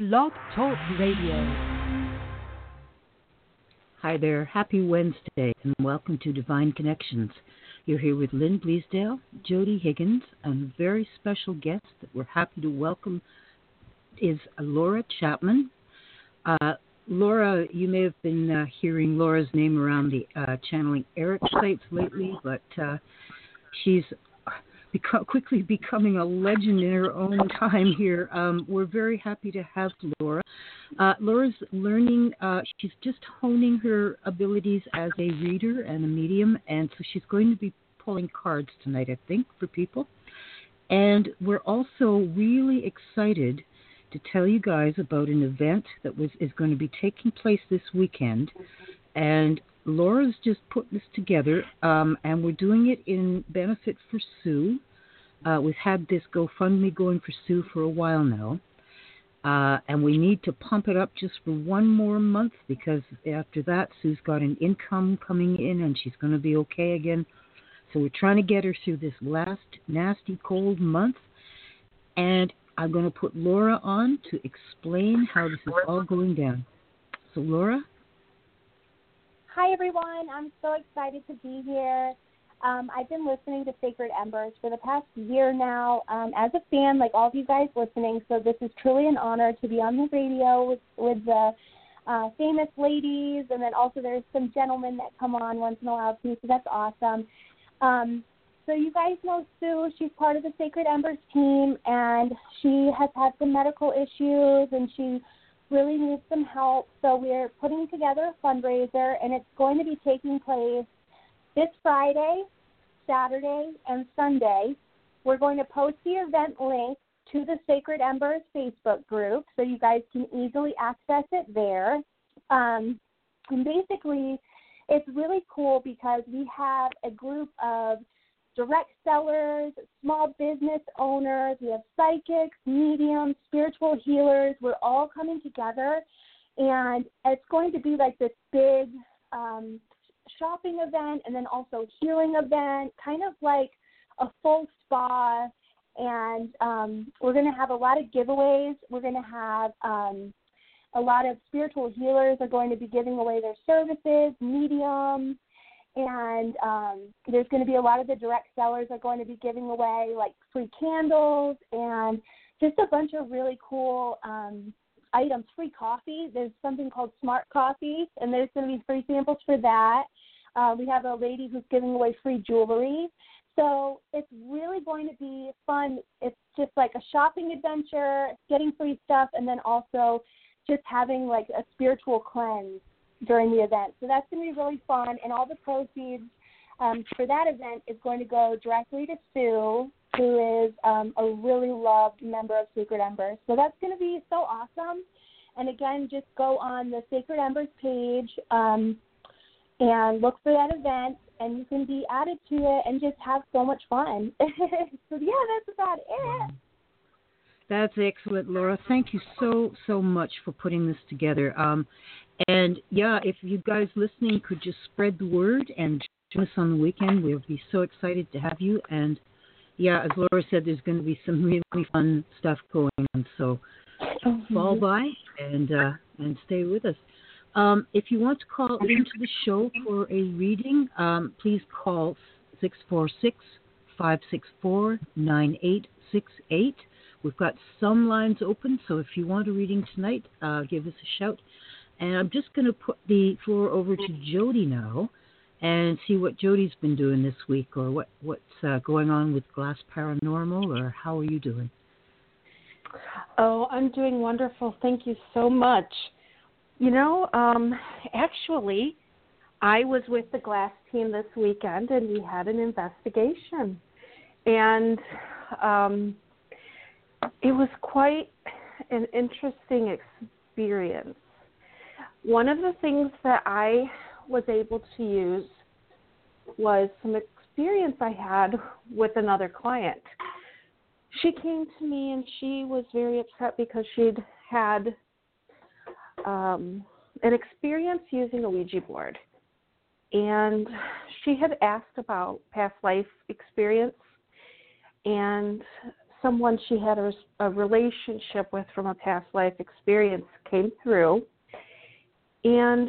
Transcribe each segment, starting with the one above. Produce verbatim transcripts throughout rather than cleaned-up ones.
Blog Talk Radio. Hi there. Happy Wednesday and welcome to Divine Connections. You're here with Lynn Bleasdale, Jody Higgins, and a very special guest that we're happy to welcome is Laura Chapman. Uh, Laura, you may have been uh, hearing Laura's name around the uh, Channeling Eric sites lately, but uh, she's beco- quickly becoming a legend in her own time here. Um, we're very happy to have Laura. Uh, Laura's learning, uh, she's just honing her abilities as a reader and a medium, and so she's going to be pulling cards tonight, I think, for people. And we're also really excited to tell you guys about an event that was is going to be taking place this weekend. And Laura's just put this together, um, and we're doing it in benefit for Sue. Uh, we've had this GoFundMe going for Sue for a while now. Uh, and we need to pump it up just for one more month because after that, Sue's got an income coming in and she's going to be okay again. So we're trying to get her through this last nasty cold month. And I'm going to put Laura on to explain how this is all going down. So, Laura? Hi, everyone. I'm so excited to be here. Um, I've been listening to Sacred Embers for the past year now um, as a fan, like all of you guys listening, so this is truly an honor to be on the radio with, with the uh, famous ladies, and then also there's some gentlemen that come on once in a while too, so that's awesome. Um, so you guys know Sue. She's part of the Sacred Embers team, and she has had some medical issues, and she really needs some help, so we're putting together a fundraiser, and it's going to be taking place this Friday, Saturday, and Sunday. We're going to post the event link to the Sacred Embers Facebook group so you guys can easily access it there. Um, and basically, it's really cool because we have a group of direct sellers, small business owners, we have psychics, mediums, spiritual healers. We're all coming together, and it's going to be like this big um, shopping event and then also healing event, kind of like a full spa, and um, we're going to have a lot of giveaways. We're going to have um, a lot of spiritual healers are going to be giving away their services, mediums, and um, there's going to be a lot of the direct sellers are going to be giving away like free candles and just a bunch of really cool um, items, free coffee. There's something called Smart Coffee, and there's going to be free samples for that. Uh, we have a lady who's giving away free jewelry. So it's really going to be fun. It's just like a shopping adventure, getting free stuff, and then also just having like a spiritual cleanse during the event. So that's going to be really fun, and all the proceeds um, for that event is going to go directly to Sue, who is um, a really loved member of Sacred Embers. So that's going to be so awesome. And again, just go on the Sacred Embers page um, and look for that event, and you can be added to it and just have so much fun. So, yeah, that's about it. That's excellent, Laura. Thank you so, so much for putting this together. Um, and, yeah, if you guys listening could just spread the word and join us on the weekend, we'll be so excited to have you. And, yeah, as Laura said, there's going to be some really fun stuff going on. So mm-hmm. fall by and uh, and stay with us. Um, if you want to call into the show for a reading, um, please call six four six, five six four, nine eight six eight. We've got some lines open, so if you want a reading tonight, uh, give us a shout. And I'm just going to put the floor over to Jody now and see what Jody's been doing this week, or what, what's uh, going on with Glass Paranormal, or how are you doing? Oh, I'm doing wonderful. Thank you so much. You know, um, actually, I was with the Glass team this weekend, and we had an investigation. And um, it was quite an interesting experience. One of the things that I was able to use was some experience I had with another client. She came to me, and she was very upset because she'd had um, an experience using a Ouija board. And she had asked about past life experience. And someone she had a, a relationship with from a past life experience came through. And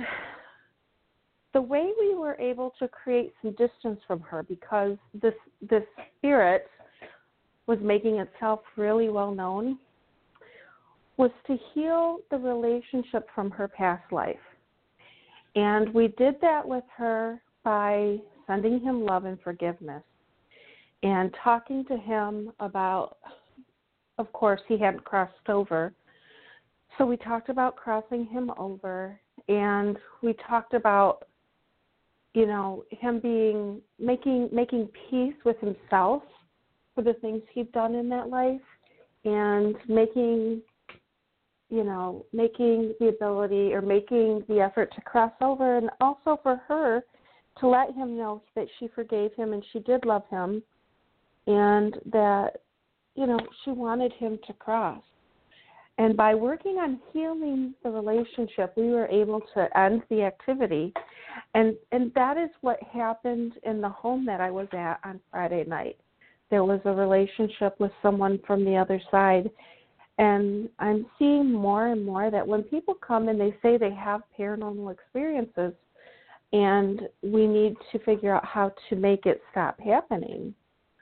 the way we were able to create some distance from her, because this this spirit was making itself really well known, was to heal the relationship from her past life. And we did that with her by sending him love and forgiveness and talking to him about, of course, he hadn't crossed over. So we talked about crossing him over, and we talked about, you know, him being, making making peace with himself for the things he'd done in that life, and making, you know, making the ability or making the effort to cross over, and also for her to let him know that she forgave him and she did love him, and that, you know, she wanted him to cross. And by working on healing the relationship, we were able to end the activity. And and that is what happened in the home that I was at on Friday night. There was a relationship with someone from the other side. And I'm seeing more and more that when people come and they say they have paranormal experiences, and we need to figure out how to make it stop happening,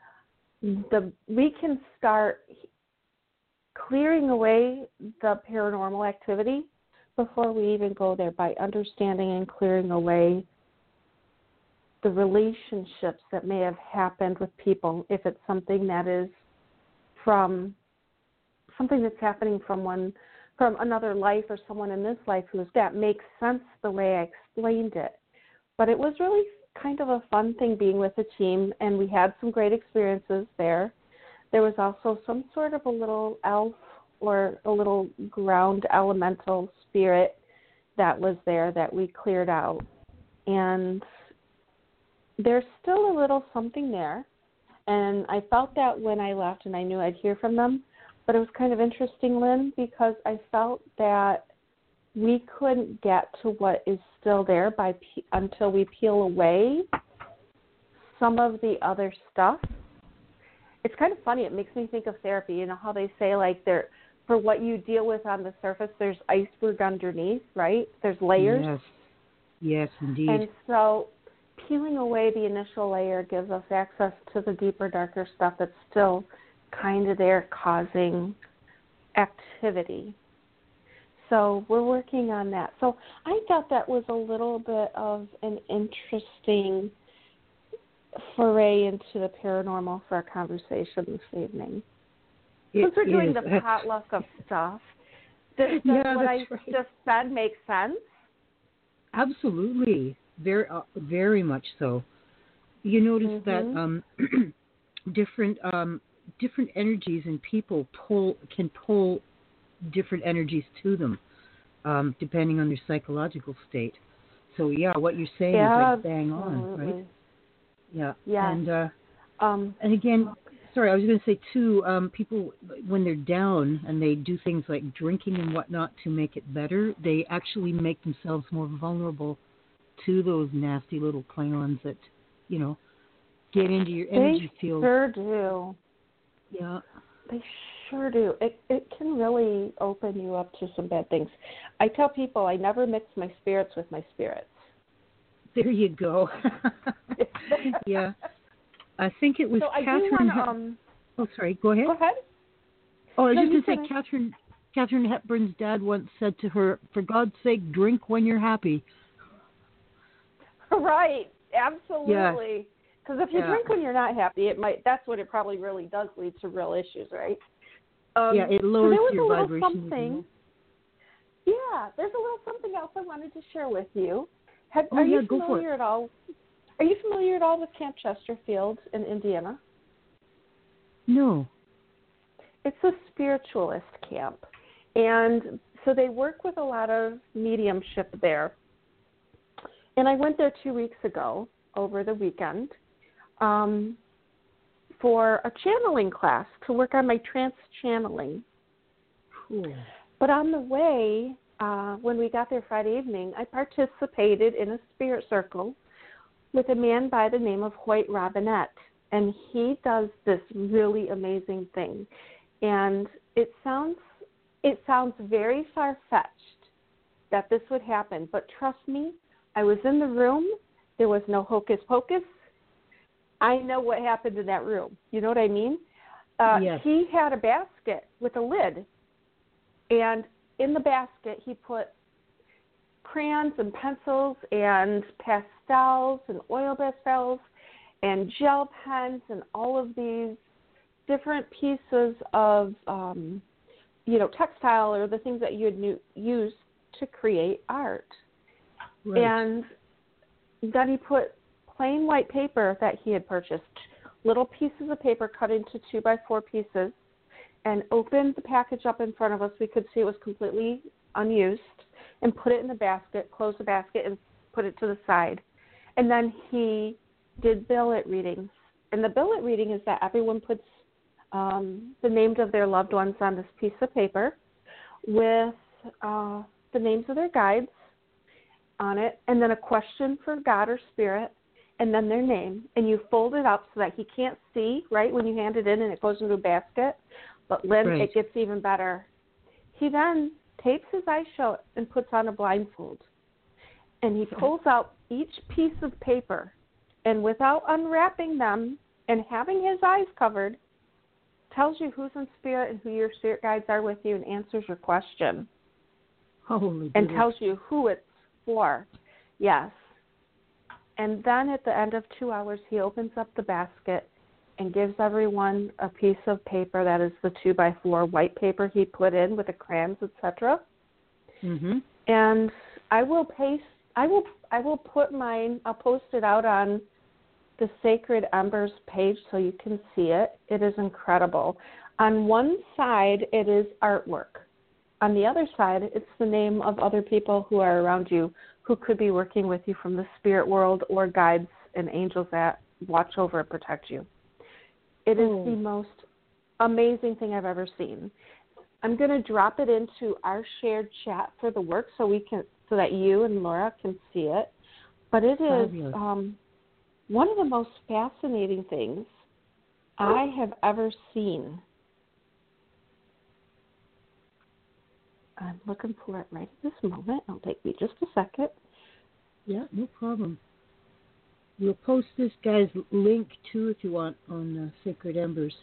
the we can start clearing away the paranormal activity before we even go there, by understanding and clearing away the relationships that may have happened with people, if it's something that is from something that's happening from one from another life or someone in this life who's that makes sense the way I explained it. But it was really kind of a fun thing being with a team, and we had some great experiences there. There was also some sort of a little elf or a little ground elemental spirit that was there that we cleared out. And there's still a little something there. And I felt that when I left, and I knew I'd hear from them. But it was kind of interesting, Lynn, because I felt that we couldn't get to what is still there by until we peel away some of the other stuff. It's kind of funny. It makes me think of therapy. You know how they say, like, there, for what you deal with on the surface, there's iceberg underneath, right? There's layers. Yes, yes, indeed. And so peeling away the initial layer gives us access to the deeper, darker stuff that's still kind of there causing activity. So we're working on that. So I thought that was a little bit of an interesting foray into the paranormal for our conversation this evening. It Since we're doing is. the potluck of stuff, does, does yeah, what I right. just said make sense? Absolutely, very, uh, very much so. You notice mm-hmm. that um, different, um, different energies and people pull can pull different energies to them, um, depending on their psychological state. So yeah, what you're saying yeah, is like bang on, absolutely. right? Yeah. Yeah. And uh, um, and again, sorry, I was going to say too. Um, people when they're down and they do things like drinking and whatnot to make it better, they actually make themselves more vulnerable to those nasty little Klingons that, you know, get into your energy they field. They sure do. Yeah. They sure do. It it can really open you up to some bad things. I tell people I never mix my spirits with my spirits. There you go. Yeah. I think it was so Catherine. Wanna, um, oh, sorry. Go ahead. Go ahead. Oh, I was no, just going to say, Catherine, Catherine Hepburn's dad once said to her, "For God's sake, drink when you're happy." Right. Absolutely. Because if you yeah. drink when you're not happy, it might. That's what it probably really does lead to real issues, right? Um, yeah, it lowers so your there was a vibration. little something. Yeah, there's a little something else I wanted to share with you. Have, oh, are yeah, you go for familiar it. at all? Are you familiar at all with Camp Chesterfield in Indiana? No. It's a spiritualist camp, and so they work with a lot of mediumship there. And I went there two weeks ago over the weekend um, for a channeling class to work on my trance channeling. Cool. But on the way, uh, when we got there Friday evening, I participated in a spirit circle with a man by the name of Hoyt Robinette. and he does this really amazing thing. And it sounds it sounds very far-fetched that this would happen, but trust me, I was in the room. There was no hocus pocus. I know what happened in that room. You know what I mean? Uh, yes. He had a basket with a lid, and in the basket he put crayons and pencils and pastels and oil pastels and gel pens and all of these different pieces of, um, you know, textile or the things that you would use to create art. Right. And then he put plain white paper that he had purchased, little pieces of paper cut into two by four pieces, and opened the package up in front of us. We could see it was completely unused, and put it in the basket, closed the basket, and put it to the side. And then he did billet readings. And the billet reading is that everyone puts um, the names of their loved ones on this piece of paper with uh, the names of their guides on it, and then a question for God or Spirit, and then their name. And you fold it up so that he can't see, right, when you hand it in and it goes into a basket. But, Lynn, right. it gets even better. He then tapes his eyes shut and puts on a blindfold. And he pulls out each piece of paper, and without unwrapping them and having his eyes covered, tells you who's in spirit and who your spirit guides are with you and answers your question. Holy and goodness. tells you who it's for. Yes. And then at the end of two hours, he opens up the basket and gives everyone a piece of paper that is the two by four white paper he put in with the crayons, et cetera. Mm-hmm. And I will paste. I will. I will put mine. I'll post it out on the Sacred Embers page so you can see it. It is incredible. On one side, it is artwork. On the other side, it's the name of other people who are around you who could be working with you from the spirit world or guides and angels that watch over and protect you. It is oh. the most amazing thing I've ever seen. I'm going to drop it into our shared chat for the work so we can, so that you and Laura can see it. But it is um, one of the most fascinating things I have ever seen. I'm looking for it right at this moment. It'll take me just a second. Yeah, no problem. We'll post this guy's link too if you want on uh, Sacred Embers.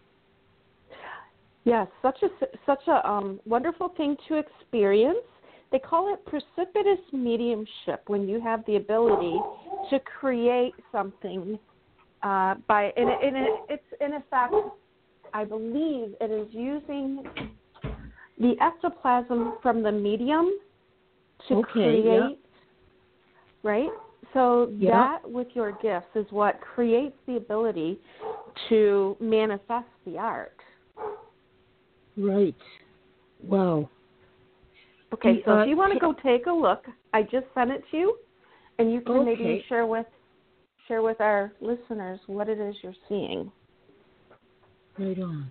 Yes, such a such a um, wonderful thing to experience. They call it precipitous mediumship when you have the ability to create something uh, by and, it, and it, it's in effect, I believe, it is using the ectoplasm from the medium to okay, create, yeah. right? So yeah. that with your gifts is what creates the ability to manifest the art. Right. Wow. Okay, so uh, if you want to go take a look, I just sent it to you, and you can okay. maybe share with share with our listeners what it is you're seeing. Right on.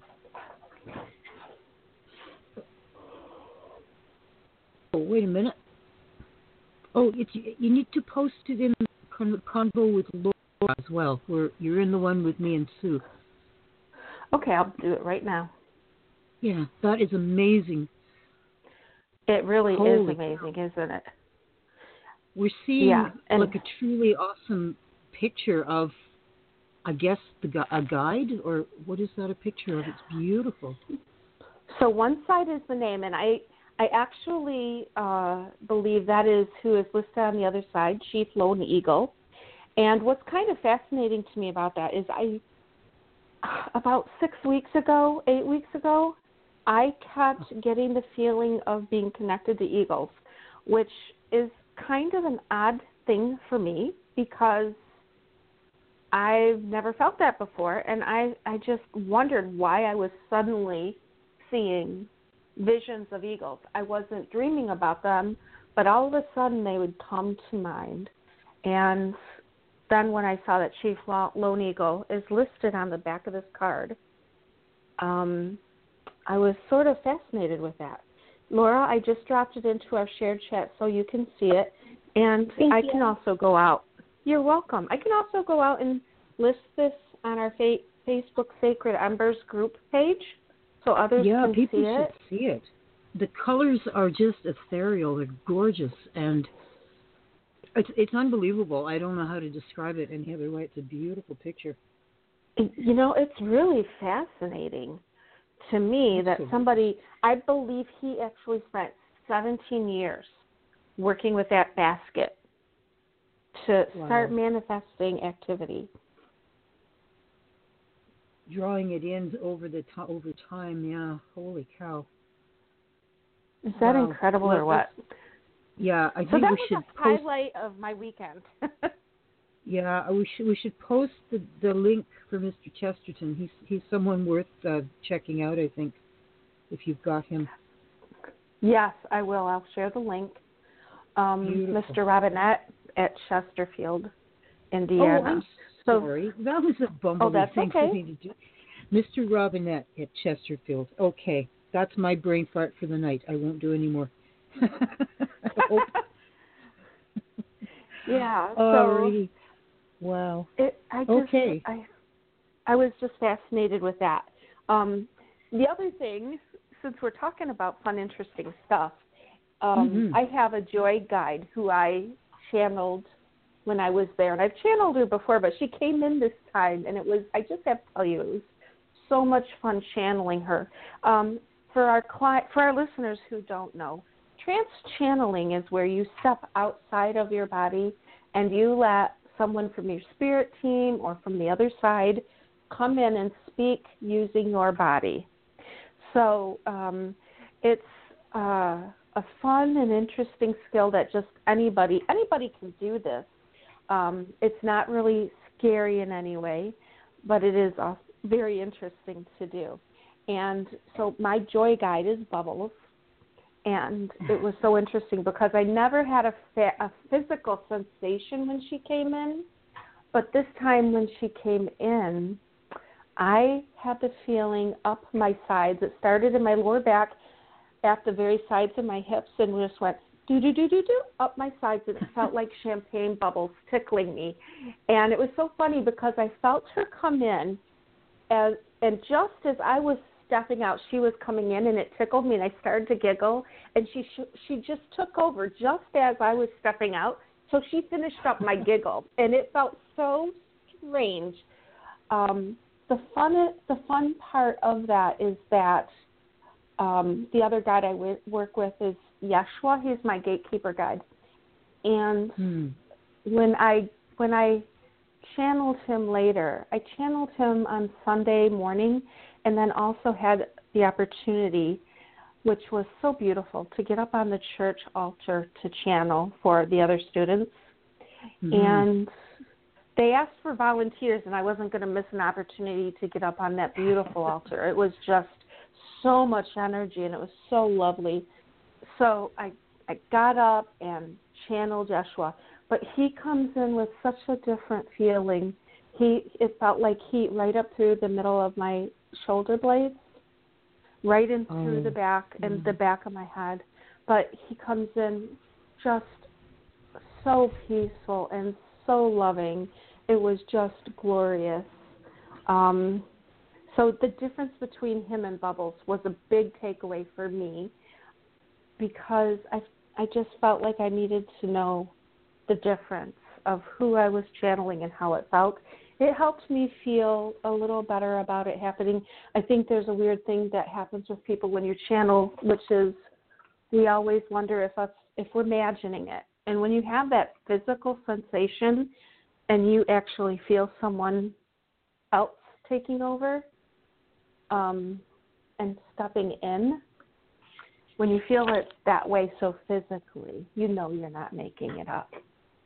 Oh, wait a minute. Oh, it's, you need to post it in con- convo with Laura as well. Where you're in the one with me and Sue. Okay, I'll do it right now. Yeah, that is amazing. It really Holy is amazing, cow. isn't it? We're seeing yeah, and like a truly awesome picture of, I guess, the gu- a guide, or what is that a picture of? It's beautiful. So one side is the name, and I I actually uh, believe that is who is listed on the other side, Chief Lone Eagle. And what's kind of fascinating to me about that is I, about six weeks ago, eight weeks ago, I kept getting the feeling of being connected to eagles, which is kind of an odd thing for me because I've never felt that before. And I, I just wondered why I was suddenly seeing visions of eagles. I wasn't dreaming about them, but all of a sudden they would come to mind. And then when I saw that Chief Lone Eagle is listed on the back of this card, um, I was sort of fascinated with that. Laura, I just dropped it into our shared chat so you can see it. And Thank I you. can also go out. You're welcome. I can also go out and list this on our fa- Facebook Sacred Embers group page so others yeah, can people see should it. see it. The colors are just ethereal. They're gorgeous, and it's it's unbelievable. I don't know how to describe it any other way. It's a beautiful picture. You know, it's really fascinating to me that Absolutely. somebody, I believe he actually spent seventeen years working with that basket to Wow. start manifesting activity. Drawing it in over the to- over time, yeah. Holy cow! Is that Wow. incredible Well, or what? Yeah, I So think that we was should a post. highlight of my weekend. Yeah, we should we should post the, the link for Mister Chesterton. He's he's someone worth uh, checking out. I think if you've got him. Yes, I will. I'll share the link. Um, Beautiful. Mister Robinette at Chesterfield, Oh, Indiana. I'm So- sorry. That was a bumblebee Oh, that's thing okay. for me to do. Mister Robinette at Chesterfield. Okay, that's my brain fart for the night. I won't do any more. Yeah. So Alrighty. Wow. it, I just, Okay. I, I was just fascinated with that. Um, the other thing, since we're talking about fun, interesting stuff, um, Mhm. I have a joy guide who I channeled when I was there, and I've channeled her before, but she came in this time, and it was, I just have to tell you, it was so much fun channeling her. Um, for our cli- for our listeners who don't know, trance channeling is where you step outside of your body and you let someone from your spirit team or from the other side come in and speak using your body. So um, it's uh, a fun and interesting skill that just anybody anybody can do this. Um, it's not really scary in any way, but it is uh, very interesting to do. And so my joy guide is Bubbles. And it was so interesting because I never had a, fa- a physical sensation when she came in. But this time when she came in, I had the feeling up my sides. It started in my lower back at the very sides of my hips and just went do-do-do-do-do up my sides. And it felt like champagne bubbles tickling me. And it was so funny because I felt her come in, as, and just as I was stepping out, she was coming in, and it tickled me, and I started to giggle, and she sh- she just took over just as I was stepping out, so she finished up my giggle, and it felt so strange. Um, the fun the fun part of that is that um, the other guide I w- work with is Yeshua. He's my gatekeeper guide, and Hmm. when I when I channeled him later, I channeled him on Sunday morning, and then also had the opportunity, which was so beautiful, to get up on the church altar to channel for the other students. Mhm. And they asked for volunteers, and I wasn't going to miss an opportunity to get up on that beautiful altar. It was just so much energy, and it was so lovely. So I, I got up and channeled Yeshua. But he comes in with such a different feeling. He It felt like heat right up through the middle of my shoulder blades, right in through Oh. the back and Mm. the back of my head. But he comes in just so peaceful and so loving. It was just glorious. Um, so the difference between him and Bubbles was a big takeaway for me because I, I just felt like I needed to know the difference of who I was channeling and how it felt. It helped me feel a little better about it happening. I think there's a weird thing that happens with people when you channel, which is we always wonder if us if we're imagining it. And when you have that physical sensation and you actually feel someone else taking over um, and stepping in, when you feel it that way so physically, you know you're not making it up.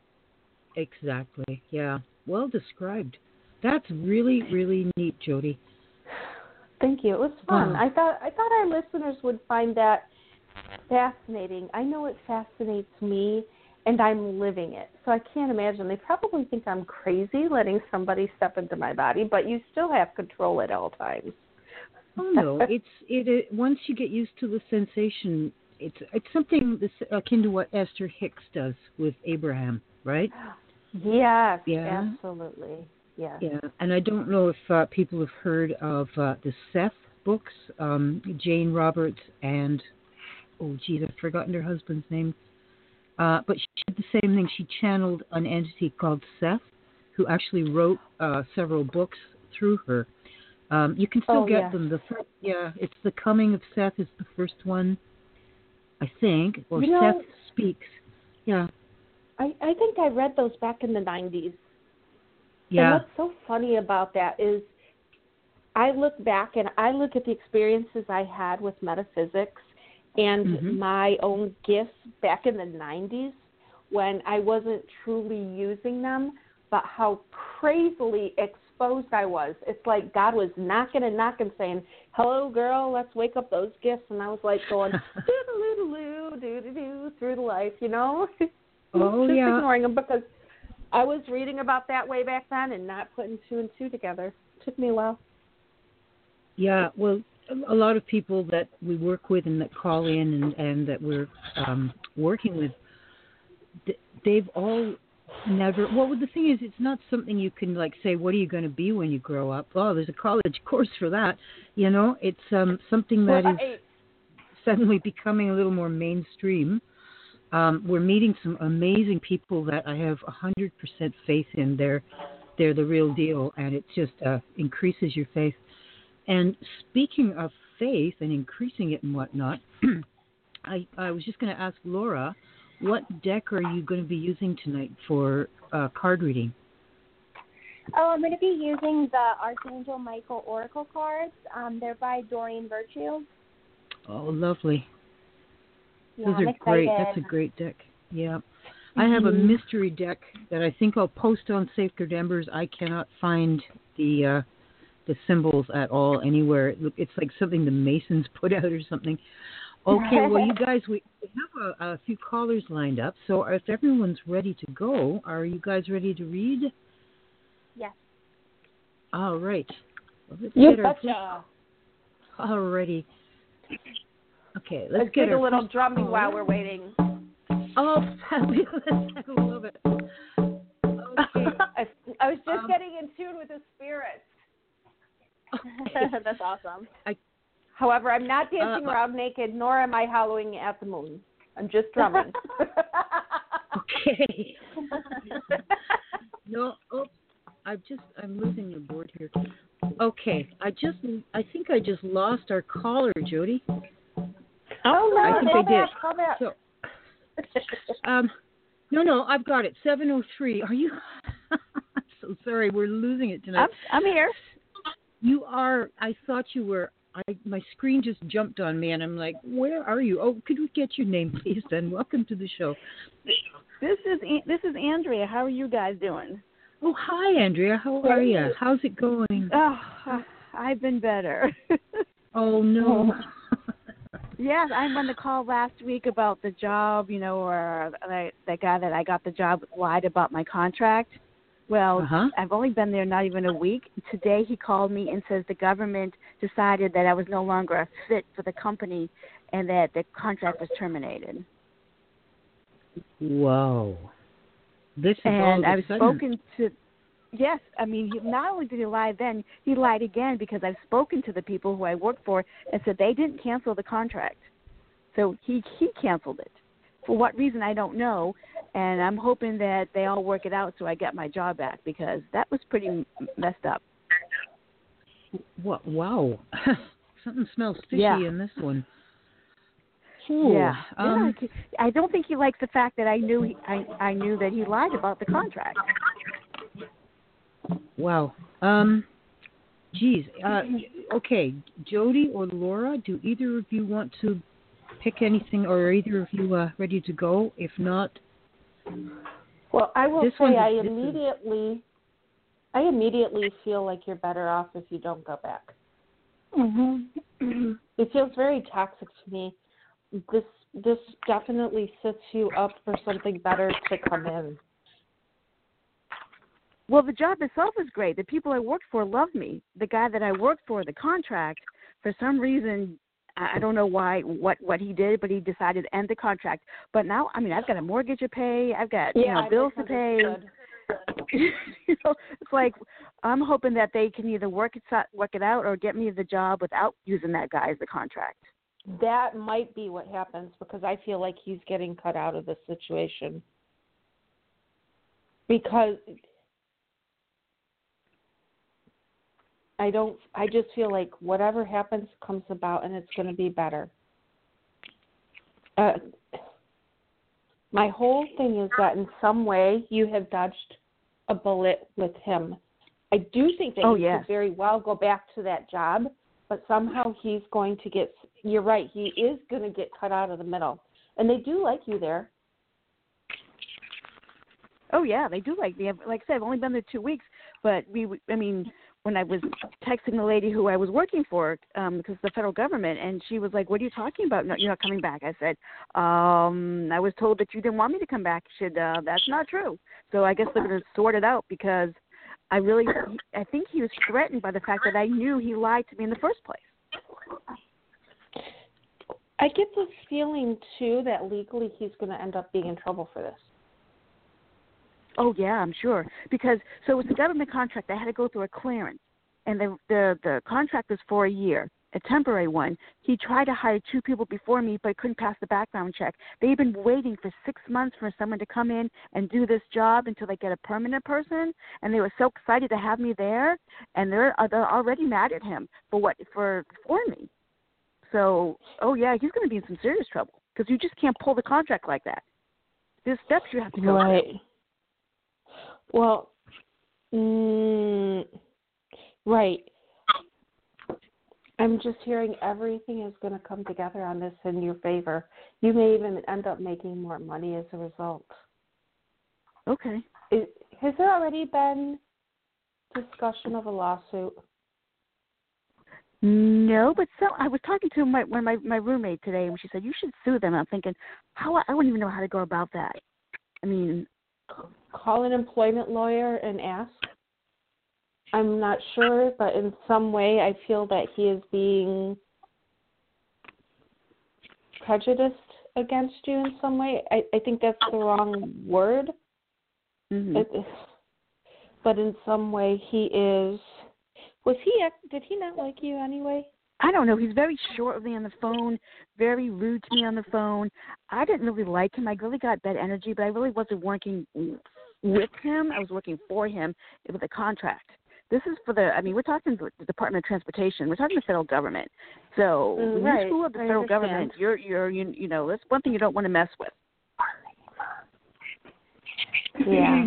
Exactly. Yeah. Well described. That's really, really neat, Jody. Thank you. It was fun. Wow. I thought I thought our listeners would find that fascinating. I know it fascinates me, and I'm living it. So I can't imagine. They probably think I'm crazy letting somebody step into my body, but you still have control at all times. Oh no, it's it, it. Once you get used to the sensation, it's it's something this, akin to what Esther Hicks does with Abraham, right? Yes, Yeah. absolutely. yes. Yeah, and I don't know if uh, people have heard of uh, the Seth books, um, Jane Roberts and, oh, geez, I've forgotten her husband's name. Uh, but she did the same thing. She channeled an entity called Seth, who actually wrote uh, several books through her. Um, you can still Oh, get yes. them. The first, yeah, it's The Coming of Seth is the first one, I think, or You know, Seth Speaks. Yeah. I, I think I read those back in the nineties. Yeah. And what's so funny about that is I look back and I look at the experiences I had with metaphysics and mm-hmm. my own gifts back in the nineties when I wasn't truly using them, but how crazily exposed I was. It's like God was knocking and knocking saying, hello, girl, let's wake up those gifts. And I was like going, doo-doo-doo-doo, doo-doo-doo, through the life, you know? Oh, Just yeah. ignoring them because I was reading about that way back then and not putting two and two together. It took me a while. Yeah, well, a lot of people that we work with and that call in and, and that we're um, working with, they've all never, well, the thing is, it's not something you can, like, say, what are you going to be when you grow up? Oh, there's a college course for that. You know, it's um, something that right. is suddenly becoming a little more mainstream. Um, we're meeting some amazing people that I have one hundred percent faith in. They're, they're the real deal, and it just uh, increases your faith. And speaking of faith and increasing it and whatnot, I, I was just going to ask Laura, what deck are you going to be using tonight for uh, card reading? Oh, I'm going to be using the Archangel Michael Oracle cards. Um, they're by Doreen Virtue. Oh, lovely. Yeah, Those I'm are excited. great. That's a great deck. Yeah. Mm-hmm. I have a mystery deck that I think I'll post on Sacred Embers. I cannot find the uh, the symbols at all anywhere. Look, it's like something the Masons put out or something. Okay, well, you guys, we have a, a few callers lined up. So if everyone's ready to go, are you guys ready to read? Yes. All right. Well, let's you get our betcha. All righty. Okay, let's, let's get do our a little first drumming caller. while we're waiting. Oh, fabulous. I love it. Okay. I, I was just um, getting in tune with the spirits. Okay. That's awesome. I, However, I'm not dancing uh, around naked, nor am I howling at the moon. I'm just drumming. Okay. No, oh, I'm just, I'm losing the board here. Okay, I just, I think I just lost our caller, Jody. Oh, no, I think call I did. back, call back. So, um, no, no, I've got it. seven oh three. Are you? I'm so sorry. We're losing it tonight. I'm, I'm here. You are. I thought you were. I my screen just jumped on me, and I'm like, where are you? Oh, could we get your name, please? Then welcome to the show. This is this is Andrea. How are you guys doing? Oh, hi, Andrea. How are you? How's it going? Oh, I've been better. Oh no. Yes, I'm on the call last week about the job, you know, or the, the guy that I got the job lied about my contract. Well, uh-huh. I've only been there not even a week. Today he called me and says the government decided that I was no longer a fit for the company and that the contract was terminated. Whoa. This is and all of a I've sudden. spoken to, yes, I mean, he, not only did he lie then, he lied again because I've spoken to the people who I work for and said they didn't cancel the contract. So he, he canceled it. For what reason, I don't know. And I'm hoping that they all work it out so I get my job back because that was pretty messed up. What? Wow. Something smells fishy Yeah. in this one. Ooh, yeah. Um, yeah. I don't think he likes the fact that I knew he, I, I knew that he lied about the contract. Wow. Um, geez. Uh, okay, Jody or Laura, do either of you want to pick anything, or are either of you uh, ready to go? If not, well, I will this say one's- I this is- immediately, I immediately feel like you're better off if you don't go back. Mm-hmm. It feels very toxic to me. This this definitely sets you up for something better to come in. Well, the job itself is great. The people I worked for loved me. The guy that I worked for, the contract, for some reason, I don't know why, what, what he did, but he decided to end the contract. But now, I mean, I've got a mortgage to pay. I've got, Yeah, you know, bills to pay. misunderstood. you know, it's like I'm hoping that they can either work it work it out or get me the job without using that guy as the contract. That might be what happens because I feel like he's getting cut out of the situation. Because I don't, I just feel like whatever happens comes about and it's going to be better. Uh, my whole thing is that in some way you have dodged a bullet with him. I do think that oh, he yes. could very well go back to that job, but somehow he's going to get, you're right, he is going to get cut out of the middle. And they do like you there. Oh, yeah, they do like me. Like I said, I've only been there two weeks, but we, I mean, when I was texting the lady who I was working for, um, because the federal government, and she was like, what are you talking about? No, you're not coming back. I said, um, I was told that you didn't want me to come back. She said, uh, that's not true. So I guess they're going to sort it out because I really, I think he was threatened by the fact that I knew he lied to me in the first place. I get this feeling, too, that legally he's going to end up being in trouble for this. Oh, yeah, I'm sure. Because, so it's a government contract. I had to go through a clearance. And the, the, the contract was for a year, a temporary one. He tried to hire two people before me, but couldn't pass the background check. They've been waiting for six months for someone to come in and do this job until they get a permanent person. And they were so excited to have me there. And they're, they're already mad at him for what, for, for me. So, oh, yeah, he's going to be in some serious trouble because you just can't pull the contract like that. There's steps you have to go right. through. Well, mm, right. I'm just hearing everything is going to come together on this in your favor. You may even end up making more money as a result. Okay. Is, has there already been discussion of a lawsuit? No, but so I was talking to my my my roommate today, and she said you should sue them. I'm thinking, how I wouldn't even know how to go about that. I mean, call an employment lawyer and ask. I'm not sure, but in some way I feel that he is being prejudiced against you in some way. I, I think that's the wrong word. Mm-hmm. It, but in some way he is. Was he? Did he not like you anyway? I don't know. He's very short with me on the phone, very rude to me on the phone. I didn't really like him. I really got bad energy, but I really wasn't working with him. I was working for him with a contract. This is for the, I mean, we're talking the Department of Transportation. We're talking the federal government. So mm, when right. you screw up the federal government, you're, you're, you, you know, that's one thing you don't want to mess with. Yeah.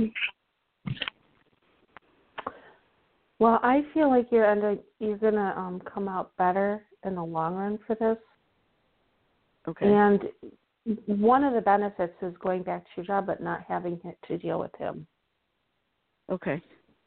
Well, I feel like you're under, you're gonna um, come out better in the long run for this. Okay. And one of the benefits is going back to your job, but not having to deal with him. Okay.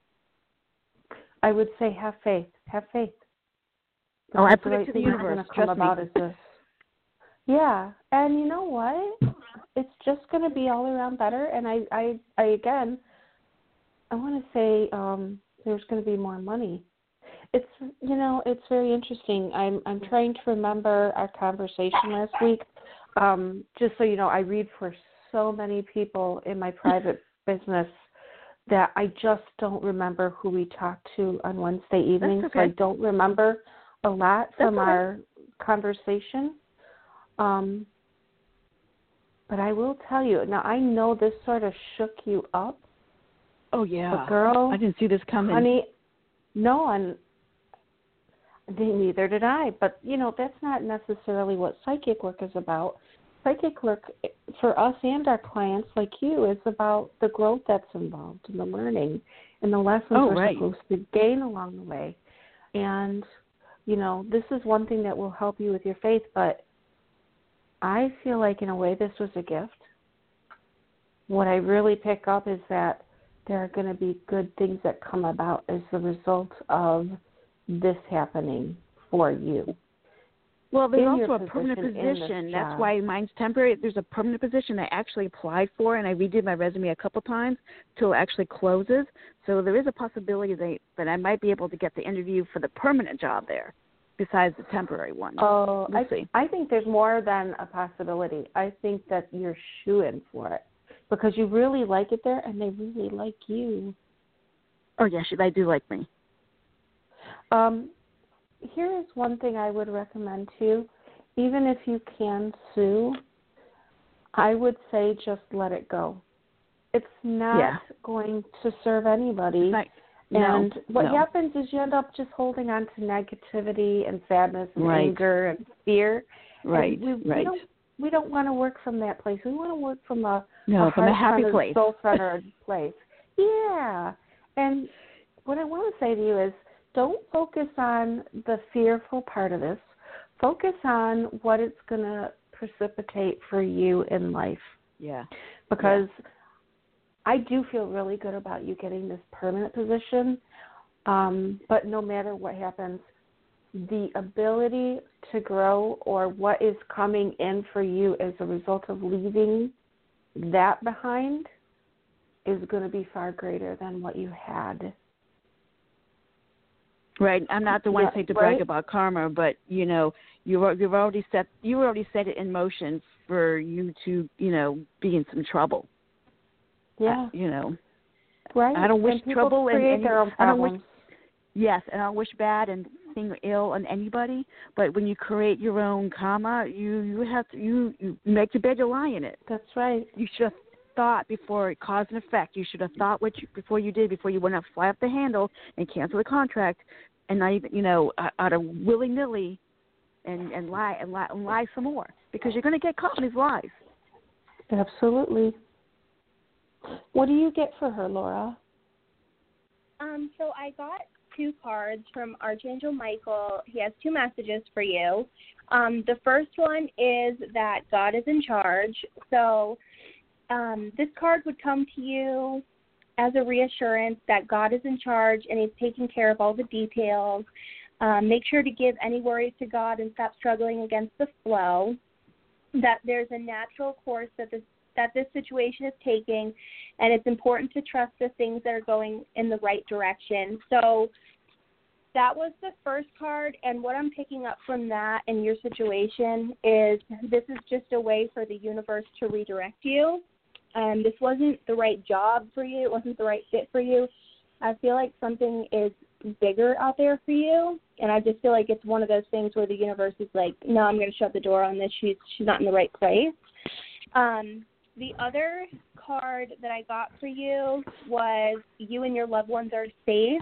I would say have faith. Have faith. Oh, I put the right it to the thing universe. That's going to come about is this. Yeah, and you know what? It's just going to be all around better. And I, I, I again, I want to say. Um, there's going to be more money. It's, you know, it's very interesting. I'm I'm trying to remember our conversation last week. Um, just so you know, I read for so many people in my private business that I just don't remember who we talked to on Wednesday evening. That's okay. So I don't remember a lot That's from okay. our conversation. Um, but I will tell you, now I know this sort of shook you up. Oh, yeah. But girl, I didn't see this coming. Honey, no, and neither did I. But, you know, that's not necessarily what psychic work is about. Psychic work for us and our clients like you is about the growth that's involved and the learning and the lessons oh, we're right. supposed to gain along the way. And, you know, this is one thing that will help you with your faith, but I feel like in a way this was a gift. What I really pick up is that there are going to be good things that come about as a result of this happening for you. Well, there's in also your a permanent position, position. That's why mine's temporary. There's a permanent position I actually applied for, and I redid my resume a couple times till it actually closes. So there is a possibility that, that I might be able to get the interview for the permanent job there besides the temporary one. Oh, we'll I, see. I think there's more than a possibility. I think that you're shoo-in for it. because you really like it there and they really like you. Oh, yes, they do like me. Um, here is one thing I would recommend too. Even if you can sue, I would say just let it go. It's not yeah. going to serve anybody. Not, and no, what no. happens is you end up just holding on to negativity and sadness and right. anger and fear. Right, and we, right. We don't, we don't want to work from that place. We want to work from a, no, a from a happy place. soul-centered place. Yeah. And what I want to say to you is don't focus on the fearful part of this. Focus on what it's going to precipitate for you in life. Yeah. Because yeah. I do feel really good about you getting this permanent position, um, but no matter what happens, the ability to grow or what is coming in for you as a result of leaving that behind is going to be far greater than what you had. Right. I'm not the one yeah, to say to right? brag about karma, but you know, you've you've already set you already set it in motion for you to you know be in some trouble. Yeah. Uh, you know. Right. I don't wish and trouble and, create and their own I don't wish. problems. Yes, and I don't wish bad and thing ill on anybody. But when you create your own karma, you you have to you, you make your bed, you lie in it. That's right. You should have thought before it caused an effect. You should have thought what you, before you did, before you went up, fly off the handle and cancel the contract, and not even, you know, out of willy-nilly and, and lie and lie and lie some more, because you're going to get caught in these lies. Absolutely. What do you get for her, Laura? Um, so I got two cards from Archangel Michael. He has two messages for you. Um, the first one is that God is in charge. So um, this card would come to you as a reassurance that God is in charge and He's taking care of all the details. Um, make sure to give any worries to God and stop struggling against the flow. That there's a natural course that this that this situation is taking, and it's important to trust the things that are going in the right direction. So that was the first card, and what I'm picking up from that in your situation is this is just a way for the universe to redirect you. Um, this wasn't the right job for you. It wasn't the right fit for you. I feel like something is bigger out there for you, and I just feel like it's one of those things where the universe is like, no, I'm going to shut the door on this. She's, she's not in the right place. Um, the other card that I got for you was you and your loved ones are safe.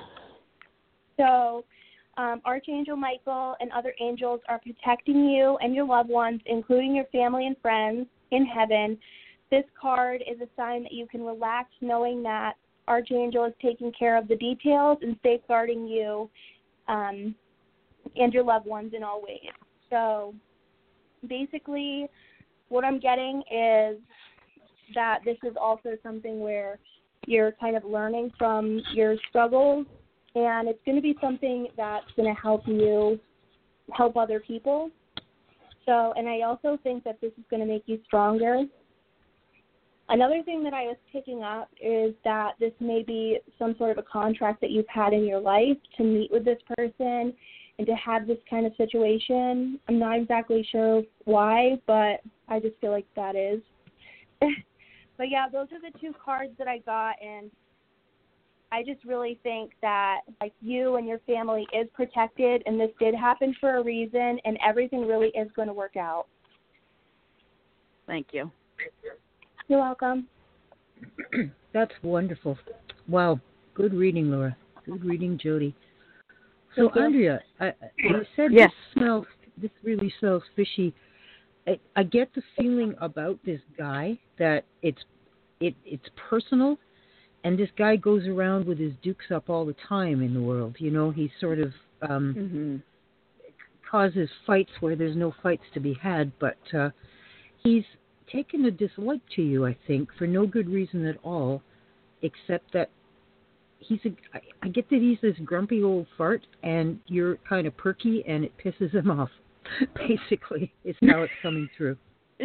So um, Archangel Michael and other angels are protecting you and your loved ones, including your family and friends, in heaven. This card is a sign that you can relax knowing that Archangel is taking care of the details and safeguarding you um, and your loved ones in all ways. So basically what I'm getting is that this is also something where you're kind of learning from your struggles, and it's going to be something that's going to help you help other people. So, and I also think that this is going to make you stronger. Another thing that I was picking up is that this may be some sort of a contract that you've had in your life to meet with this person and to have this kind of situation. I'm not exactly sure why, but I just feel like that is. But, yeah, those are the two cards that I got, and I just really think that, like, you and your family is protected, and this did happen for a reason, and everything really is going to work out. Thank you. You're welcome. That's wonderful. Wow. Good reading, Laura. Good reading, Jody. So, Andrea, I, you said yes. this smells, this really smells fishy. I, I get the feeling about this guy that it's it it's personal, and this guy goes around with his dukes up all the time in the world. You know, he sort of um, mm-hmm. causes fights where there's no fights to be had, but uh, he's taken a dislike to you, I think, for no good reason at all, except that he's a, I, I get that he's this grumpy old fart, and you're kind of perky, and it pisses him off. Basically, is how it's coming through.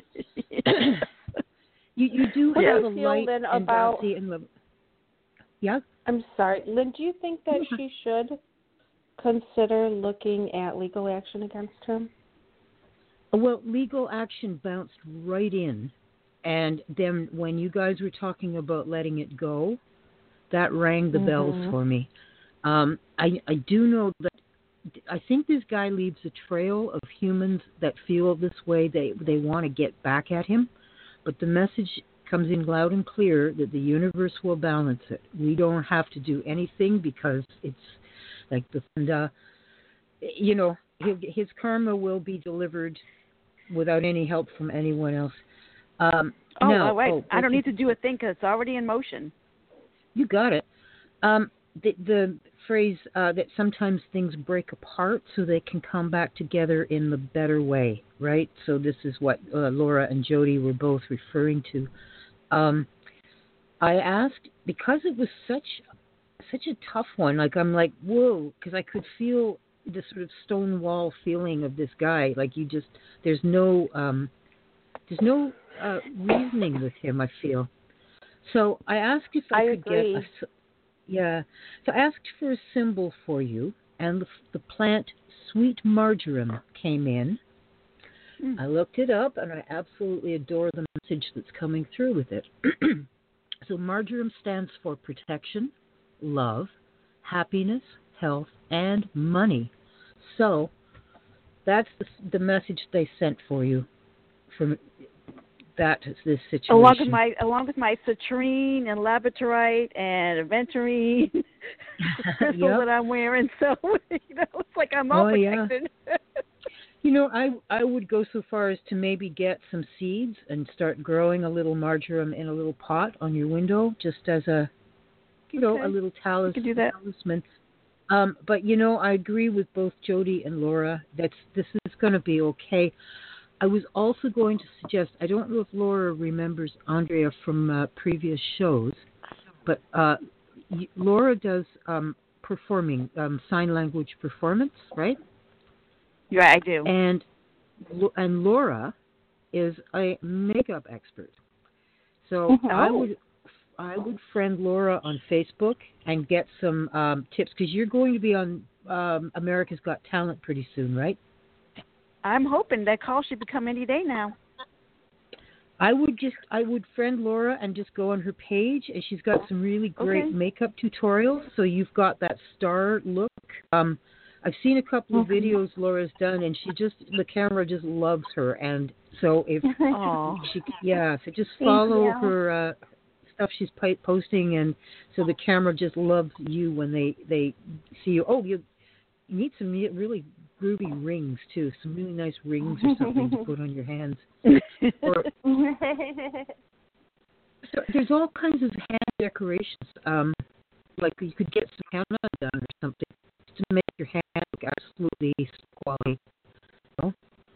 you you do what have do a you light feel, Lynn, and about... bouncy and love. Yeah? I'm sorry. Lynn, do you think that she should consider looking at legal action against him? Well, legal action bounced right in And then when you guys were talking about letting it go, that rang the mm-hmm. bells for me. Um, I, I do know that I think this guy leaves a trail of humans that feel this way. They they want to get back at him, but the message comes in loud and clear that the universe will balance it. We don't have to do anything because it's like the and, uh, you know his, his karma will be delivered without any help from anyone else. Um, oh, now, wait, oh, I don't need to do a thing because it's already in motion. You got it. Um, the, the phrase uh, that sometimes things break apart so they can come back together in the better way, right? So this is what uh, Laura and Jody were both referring to. Um, I asked, because it was such such a tough one, like I'm like, whoa, because I could feel this sort of stone wall feeling of this guy. Like you just, there's no, um, there's no uh, reasoning with him, I feel. So I asked if I, I could agree. get a, yeah. So I asked for a symbol for you, and the, the plant sweet marjoram came in. Mm. I looked it up, and I absolutely adore the message that's coming through with it. So marjoram stands for protection, love, happiness, health, and money. So that's the, the message they sent for you from that this situation. Along with my along with my citrine and labradorite and aventurine crystal yep. that I'm wearing, so you know it's like I'm all oh, protected. Yeah. You know, I I would go so far as to maybe get some seeds and start growing a little marjoram in a little pot on your window, just as a, you know, okay. a little talis- you can do that. talisman. Um, but you know, I agree with both Jody and Laura. That's this is going to be okay. I was also going to suggest, I don't know if Laura remembers Andrea from uh, previous shows, but uh, Laura does um, performing, um, sign language performance, right? Yeah, I do. And and Laura is a makeup expert. So mm-hmm. I would I would friend Laura on Facebook and get some um, tips, because you're going to be on um, America's Got Talent pretty soon, right? I'm hoping that call should come any day now. I would just I would friend Laura and just go on her page, and she's got some really great okay. makeup tutorials. So you've got that star look. Um, I've seen a couple of videos Laura's done, and she just the camera just loves her. And so if she yeah, so just follow her uh, stuff she's posting, and so the camera just loves you when they they see you. Oh, you, you need some really groovy rings too, some really nice rings or something to put on your hands. Or, so there's all kinds of hand decorations. Um, like you could get some henna done or something to make your hand look absolutely quality. You know?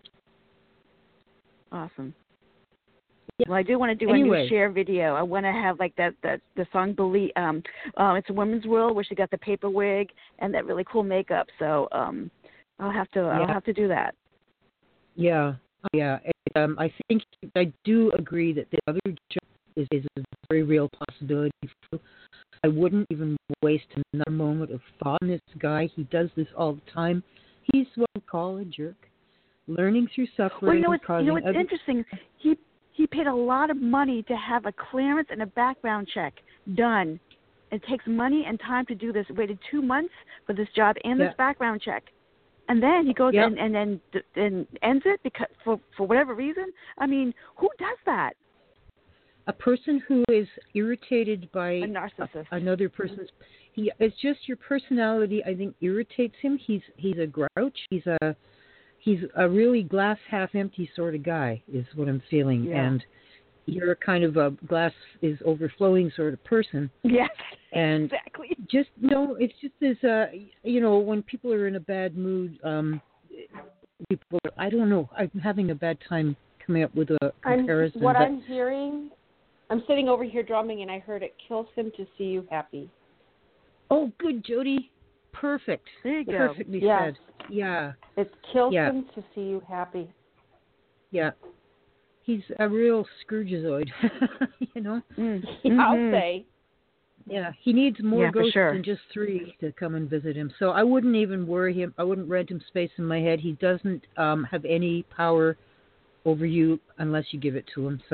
Awesome. Yeah. Well, I do want to do anyway. a new share video. I want to have like that, that the song "Believe." Um, uh, it's a women's world where she got the paper wig and that really cool makeup. So um, I'll have to I'll yeah. have to do that. Yeah, yeah. Um, I think I do agree that the other job is, is a very real possibility. I wouldn't even waste another moment of thought on this guy. He does this all the time. He's what we call a jerk. Learning through suffering. Well, you know what's, causing you know what's other... interesting? He he paid a lot of money to have a clearance and a background check done. It takes money and time to do this. Waited two months for this job and yeah. this background check. And then he goes yep. and, and then and ends it because for for whatever reason. I mean, who does that? A person who is irritated by a narcissist. A, another person's. He it's just your personality. I think irritates him. He's he's a grouch. He's a he's a really glass half empty sort of guy. Is what I'm feeling. Yeah. And you're kind of a glass is overflowing sort of person. Yes. And exactly. Just you know, it's just this. Uh, you know, when people are in a bad mood, um, people. Are, I don't know. I'm having a bad time coming up with a comparison. I'm, what but, I'm hearing, I'm sitting over here drumming, and I heard it kills him to see you happy. Oh, good, Jody. Perfect. There you go. Perfectly yes. said. Yeah. It kills yeah. him to see you happy. Yeah. He's a real Scroogeoid, you know? Mm. Mm-hmm. I'll say. Yeah, he needs more yeah, ghosts sure. than just three to come and visit him. So I wouldn't even worry him. I wouldn't rent him space in my head. He doesn't um, have any power over you unless you give it to him. So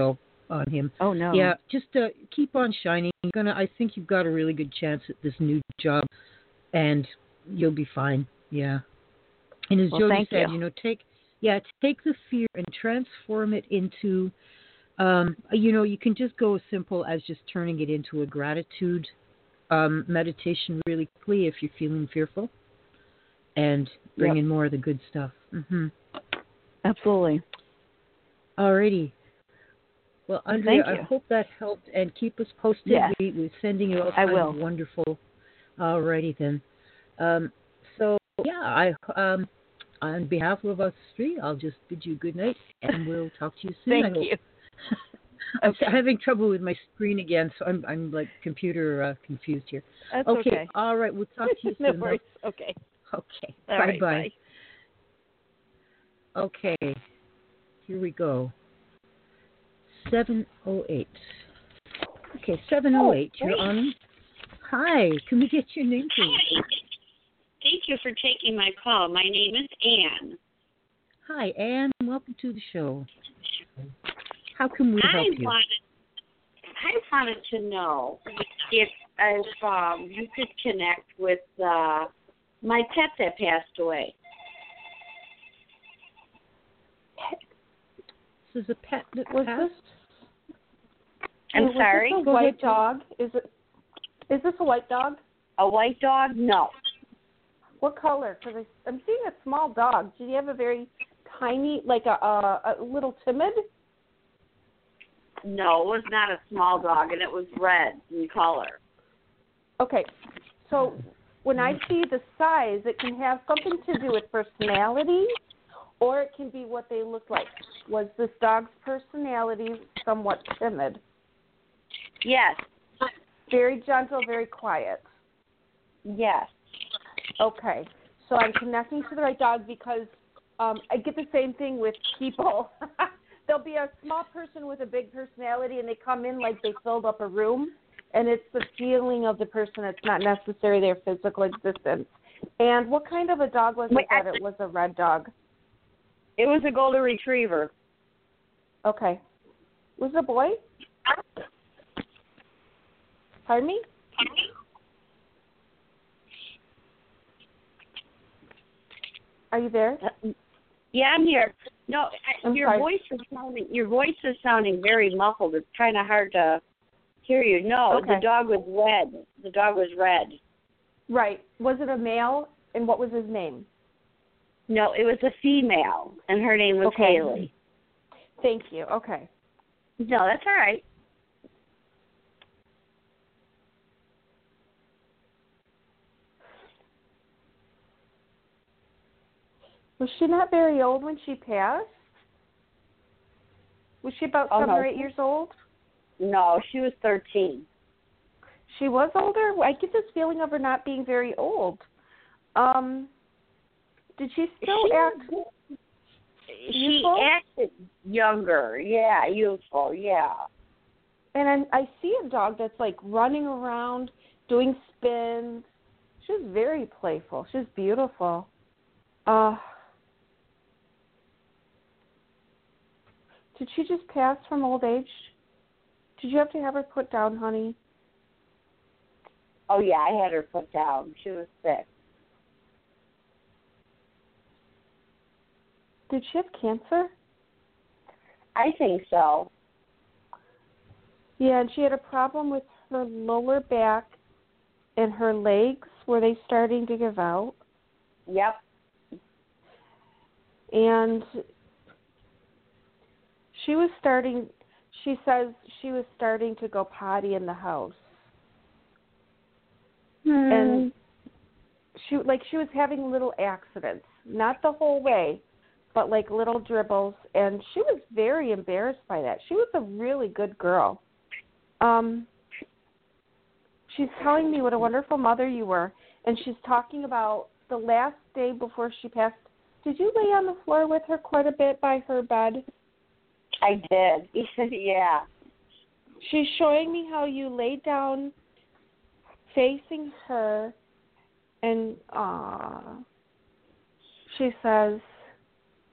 on him. Oh no. Yeah, just uh, keep on shining. You're gonna. I think you've got a really good chance at this new job, and you'll be fine. Yeah. And as Well, Jody thank said, you. you know, take yeah, take the fear and transform it into, um, you know, you can just go as simple as just turning it into a gratitude um, meditation really quickly if you're feeling fearful, and bring Yep. in more of the good stuff. Mm-hmm. Absolutely. Alrighty. Well, Well, Andrea, thank I you. hope that helped, and keep us posted. Yes. We, we're sending you all I kinds will. of wonderful. Alrighty then. Um, so yeah, I um, on behalf of us three, I'll just bid you good night, and we'll talk to you soon. Thank I hope. you. I'm Okay. having trouble with my screen again, so I'm I'm like computer uh, confused here. That's okay. okay. All right. We'll talk to you No soon. worries. Okay. Okay. All bye right, bye. bye. Okay. Here we go. seven oh eight. Okay, seven oh eight. Oh, You're great. on. Hi. Can we get your name, please? Hi. Thank you for taking my call. My name is Anne. Hi, Anne. Welcome to the show. How can we I help you? wanted, I wanted to know if, if um, you could connect with uh, my pet that passed away. This is a pet that Was passed? this? I'm was sorry? This a Go white ahead. dog? Is it? Is this a white dog? A white dog? No. What color? Because I'm seeing a small dog. Did he have a very tiny, like a, a, a little timid? No, it was not a small dog, and it was red in color. Okay, so when I see the size, it can have something to do with personality, or it can be what they look like. Was this dog's personality somewhat timid? Yes. Very gentle, very quiet. Yes. Okay, so I'm connecting to the right dog because um, I get the same thing with people. There'll be a small person with a big personality, and they come in like they filled up a room, and it's the feeling of the person. It's not necessarily their physical existence. And what kind of a dog was Wait, it that it was a red dog? It was a golden retriever. Okay. Was it a boy? Pardon me? Are you there? Yeah, I'm here. No, I, I'm your sorry. voice is sounding. Your voice is sounding very muffled. It's kind of hard to hear you. No, Okay. the dog was red. The dog was red. Right. Was it a male, and what was his name? No, it was a female, and her name was Okay. Haley. Thank you. Okay. No, that's all right. Was she not very old when she passed? Was she about Oh, seven no. or eight years old? No, she was thirteen. She was older? I get this feeling of her not being very old. Um, did she still She- act She youthful? acted younger. Yeah, youthful. Yeah. And I, I see a dog that's like running around, doing spins. She's very playful. She's beautiful. Uh, did she just pass from old age? Did you have to have her put down, honey? Oh, yeah, I had her put down. She was sick. Did she have cancer? I think so. Yeah, and she had a problem with her lower back and her legs. Were they starting to give out? Yep. And she was starting, she says she was starting to go potty in the house. Hmm. And she, like, she was having little accidents. Not the whole way, but like little dribbles. And she was very embarrassed by that. She was a really good girl. Um, she's telling me what a wonderful mother you were. And she's talking about the last day before she passed. Did you lay on the floor with her quite a bit by her bed? I did. Yeah. She's showing me how you laid down facing her, and uh, she says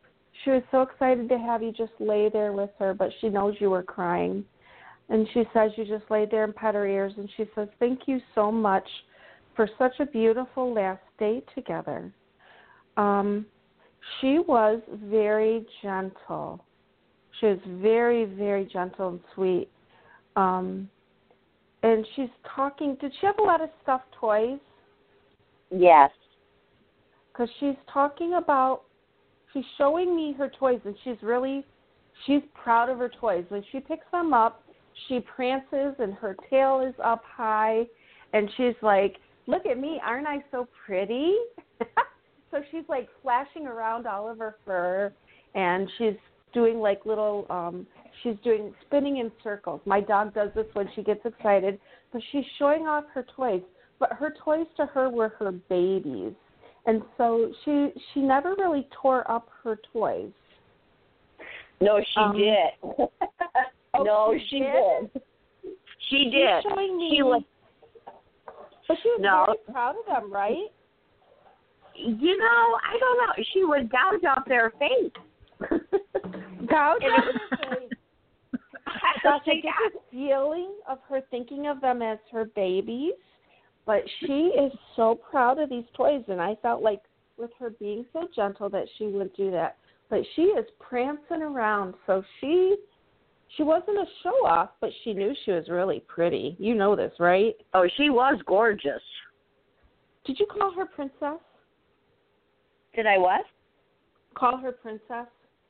she was so excited to have you just lay there with her, but she knows you were crying. And she says you just laid there and pet her ears, and she says, thank you so much for such a beautiful last day together. Um, she was very gentle. She was very, very gentle and sweet. Um, and she's talking. Did she have a lot of stuffed toys? Yes. Because she's talking about, she's showing me her toys, and she's really, she's proud of her toys. When she picks them up, she prances, and her tail is up high, and she's like, look at me, aren't I so pretty? So she's like flashing around all of her fur, and she's doing like little, um, she's doing spinning in circles. My dog does this when she gets excited, but she's showing off her toys. But her toys to her were her babies, and so she she never really tore up her toys. No, she um, did. oh, no, she, she did. did. She did. She's showing me, she was. But she was no. very proud of them, right? You know, I don't know. She would gouge out their face. Gouge out their face. Gosh, I She get got- the feeling of her thinking of them as her babies, but she is so proud of these toys, and I felt like with her being so gentle that she would do that. But she is prancing around, so she she wasn't a show-off, but she knew she was really pretty. You know this, right? Oh, she was gorgeous. Did you call her princess? Did I what? Call her princess?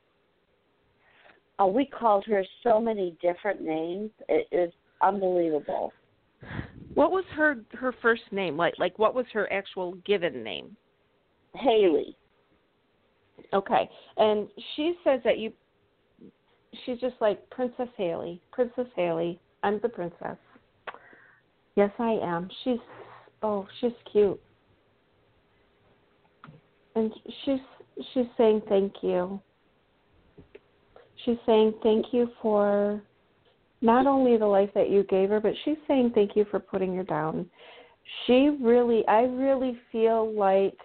Oh, we called her so many different names. It is unbelievable. What was her her first name? Like like what was her actual given name? Haley. Okay. And she says that you she's just like Princess Haley. Princess Haley. I'm the princess. Yes, I am. She's oh, she's cute. And she's she's saying thank you. She's saying thank you for not only the life that you gave her, but she's saying thank you for putting her down. She really, I really feel like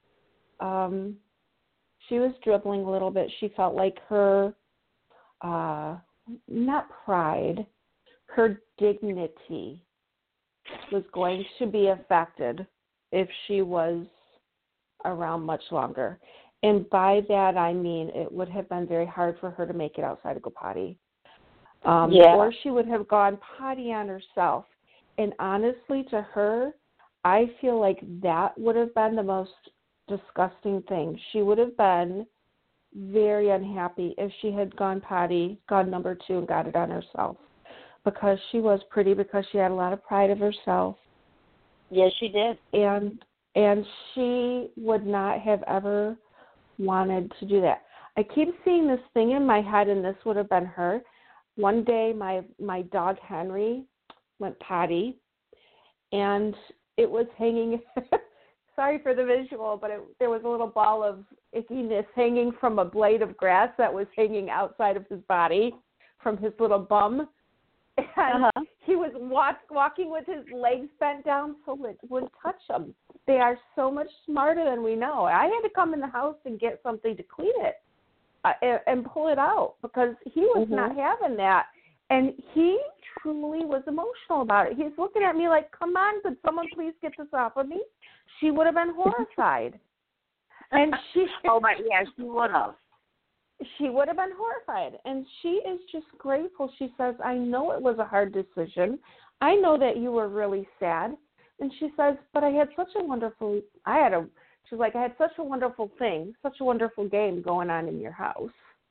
um, she was dribbling a little bit. She felt like her, uh, not pride, her dignity was going to be affected if she was around much longer. And by that, I mean it would have been very hard for her to make it outside to go potty. Um, yeah. Or she would have gone potty on herself. And honestly, to her, I feel like that would have been the most disgusting thing. She would have been very unhappy if she had gone potty, gone number two, and got it on herself. Because she was pretty, because she had a lot of pride of herself. Yes, she did. And and she would not have ever wanted to do that. I keep seeing this thing in my head, and this would have been her. One day, my my dog Henry went potty, and it was hanging. Sorry for the visual, but it, there was a little ball of ickiness hanging from a blade of grass that was hanging outside of his body from his little bum. And uh-huh. he was walk, walking with his legs bent down so it wouldn't touch them. They are so much smarter than we know. I had to come in the house and get something to clean it uh, and, and pull it out because he was mm-hmm. not having that. And he truly was emotional about it. He's looking at me like, come on, could someone please get this off of me? She would have been horrified. And she oh, my, yeah, she would have. She would have been horrified. And she is just grateful. She says, I know it was a hard decision. I know that you were really sad. And she says, but I had such a wonderful, I had a, she's like, I had such a wonderful thing, such a wonderful game going on in your house,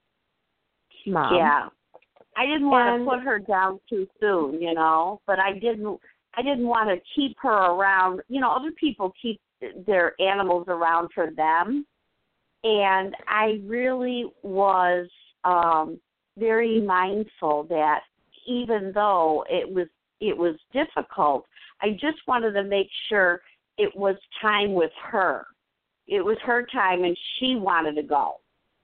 Mom. Yeah. I didn't want and, to put her down too soon, you know, but I didn't, I didn't want to keep her around. You know, other people keep their animals around for them. And I really was um, very mindful that even though it was it was difficult, I just wanted to make sure it was time with her. It was her time, and she wanted to go.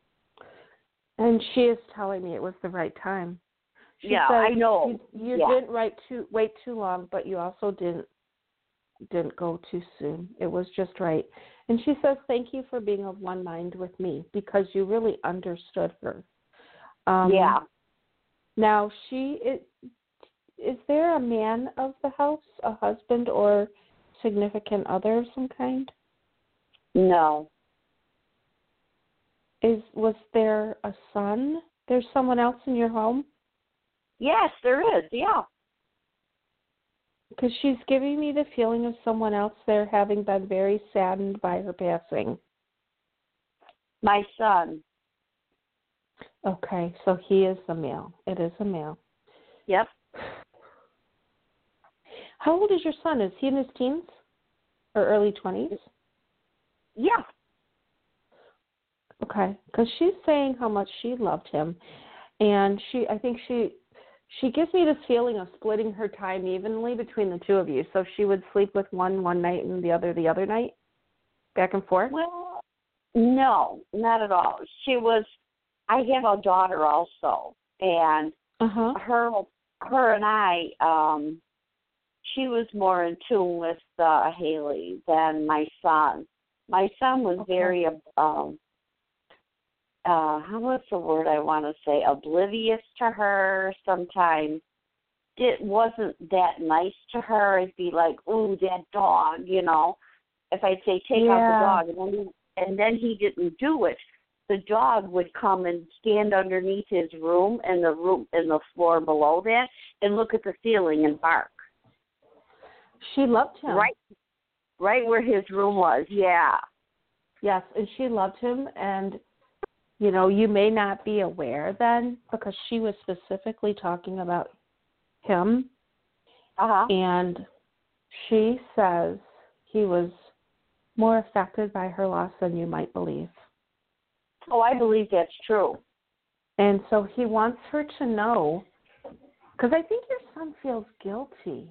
And she is telling me it was the right time. She yeah, said, I know. You, you yeah. didn't wait too, wait too long, but you also didn't didn't go too soon. It was just right. And she says, thank you for being of one mind with me because you really understood her. Um, yeah. Now, she is, is there a man of the house, a husband or significant other of some kind? No. Is was there a son? There's someone else in your home? Yes, there is, yeah. Because she's giving me the feeling of someone else there having been very saddened by her passing. My son. Okay, so he is a male. It is a male. Yep. How old is your son? Is he in his teens or early twenties? Yeah. Okay, because she's saying how much she loved him, and she, I think she, she gives me this feeling of splitting her time evenly between the two of you. So she would sleep with one one night and the other the other night, back and forth. Well, no, not at all. She was. I have a daughter also, and uh-huh. her, her and I. Um, she was more in tune with uh, Haley than my son. My son was Okay. very. Um, Uh, how what's the word I want to say? Oblivious to her. Sometimes it wasn't that nice to her. It'd be like, "Ooh, that dog," you know. If I'd say, "Take yeah. out the dog," and then he, and then he didn't do it, the dog would come and stand underneath his room and the room and the floor below that and look at the ceiling and bark. She loved him. Right, right where his room was. Yeah. Yes, and she loved him, and you know, you may not be aware then because she was specifically talking about him. Uh-huh. And she says he was more affected by her loss than you might believe. Oh, I believe that's true. And so he wants her to know, because I think your son feels guilty.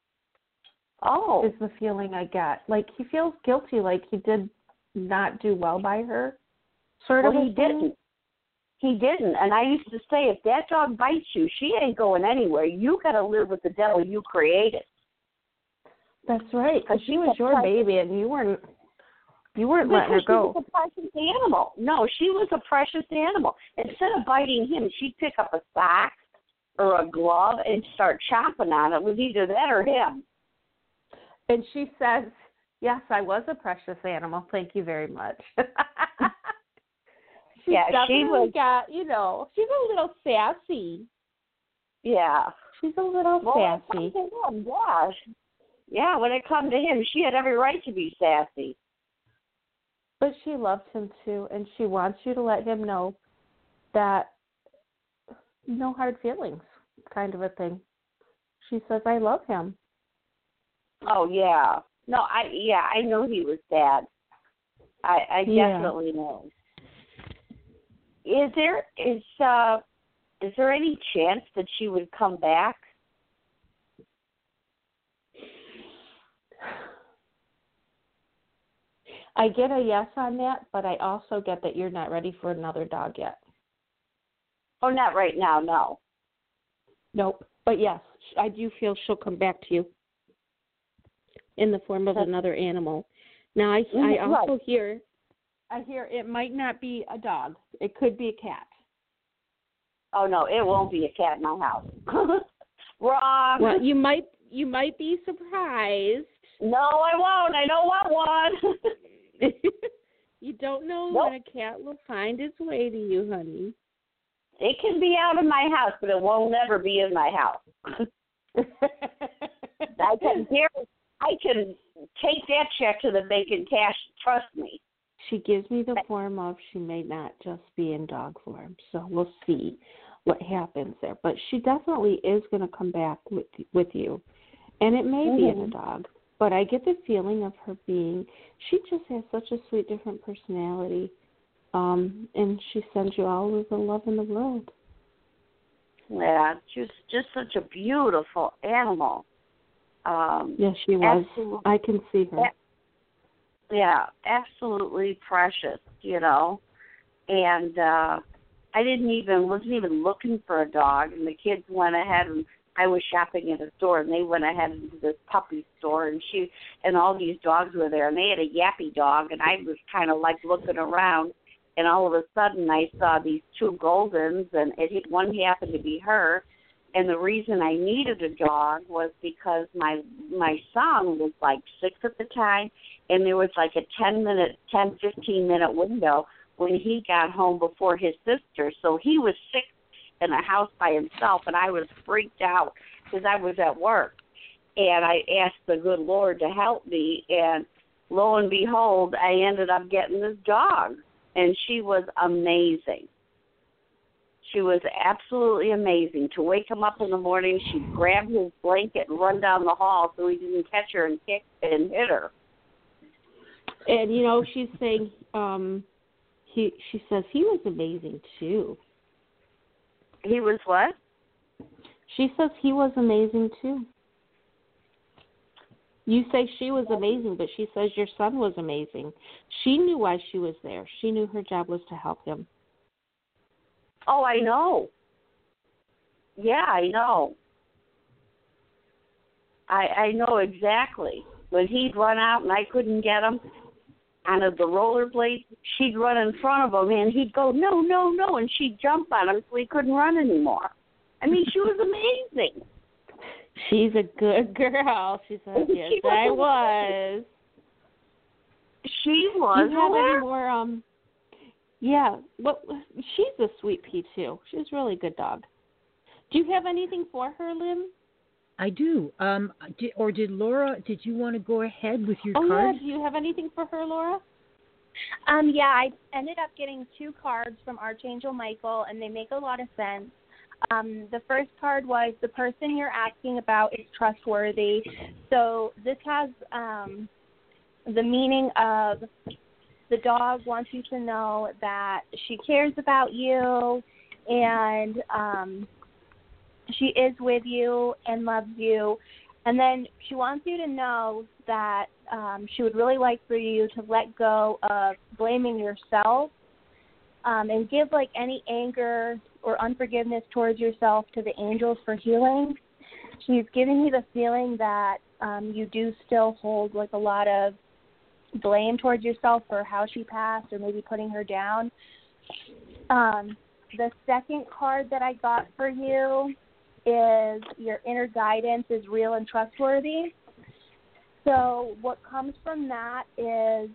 Oh. Is the feeling I get. Like he feels guilty, like he did not do well by her. Sort well, of he didn't. He didn't. And I used to say, if that dog bites you, she ain't going anywhere. You got to live with the devil you created. That's right. Because she was your baby, and you weren't. You weren't letting her go. She was a precious animal. No, she was a precious animal. Instead of biting him, she'd pick up a sock or a glove and start chomping on it. It was either that or him. And she says, "Yes, I was a precious animal. Thank you very much." She's yeah, definitely she was. Got, you know, she's a little sassy. Yeah, she's a little well, sassy. Him, yeah, yeah. When it come to him, she had every right to be sassy. But she loves him too, and she wants you to let him know that no hard feelings, kind of a thing. She says, "I love him." Oh yeah, no, I yeah, I know he was sad. I I yeah. definitely know. Is there is uh is there any chance that she would come back? I get a yes on that, but I also get that you're not ready for another dog yet. Oh, not right now, no. Nope. But yes, I do feel she'll come back to you in the form of another animal. Now, I, I also right. hear, I hear it might not be a dog. It could be a cat. Oh no, it won't be a cat in my house. Wrong. Well, you might, you might be surprised. No, I won't. I don't want one. You don't know nope. when a cat will find its way to you, honey. It can be out of my house, but it won't ever be in my house. I can I can take that check to the bank and cash. Trust me. She gives me the form of she may not just be in dog form, so we'll see what happens there. But she definitely is going to come back with with you, and it may mm-hmm. be in a dog. But I get the feeling of her being. She just has such a sweet, different personality, um, and she sends you all of the love in the world. Yeah, just just such a beautiful animal. Um, yes, she was. I can see her. Yeah, absolutely precious, you know. And uh, I didn't even wasn't even looking for a dog, and the kids went ahead and I was shopping at a store, and they went ahead into this puppy store, and she and all these dogs were there, and they had a yappy dog, and I was kind of like looking around, and all of a sudden I saw these two Goldens, and it one happened to be her. And the reason I needed a dog was because my my son was like six at the time, and there was like a ten minute, ten, fifteen minute window when he got home before his sister. So he was sick in a house by himself, and I was freaked out because I was at work. And I asked the good Lord to help me, and lo and behold, I ended up getting this dog, and she was amazing. She was absolutely amazing. To wake him up in the morning, she'd grab his blanket and run down the hall so he didn't catch her and kick and hit her. And, you know, she's saying, um, he. she says he was amazing, too. He was what? She says he was amazing, too. You say she was amazing, but she says your son was amazing. She knew why she was there. She knew her job was to help him. Oh, I know. Yeah, I know. I I know exactly. When he'd run out and I couldn't get him on the rollerblades, she'd run in front of him, and he'd go, no, no, no, and she'd jump on him so he couldn't run anymore. I mean, she was amazing. She's a good girl. She said, yes, she I was. was. She was. Do you have any more, um... Yeah, well, she's a sweet pea, too. She's a really good dog. Do you have anything for her, Lynn? I do. Um, did, or did Laura, did you want to go ahead with your oh, cards? Oh, yeah. Do you have anything for her, Laura? Um, yeah, I ended up getting two cards from Archangel Michael, and they make a lot of sense. Um, the first card was the person you're asking about is trustworthy. So this has um, the meaning of the dog wants you to know that she cares about you, and um, she is with you and loves you. And then she wants you to know that um, she would really like for you to let go of blaming yourself um, and give like any anger or unforgiveness towards yourself to the angels for healing. She's giving you the feeling that um, you do still hold like a lot of blame towards yourself for how she passed or maybe putting her down. Um, the second card that I got for you is your inner guidance is real and trustworthy. So what comes from that is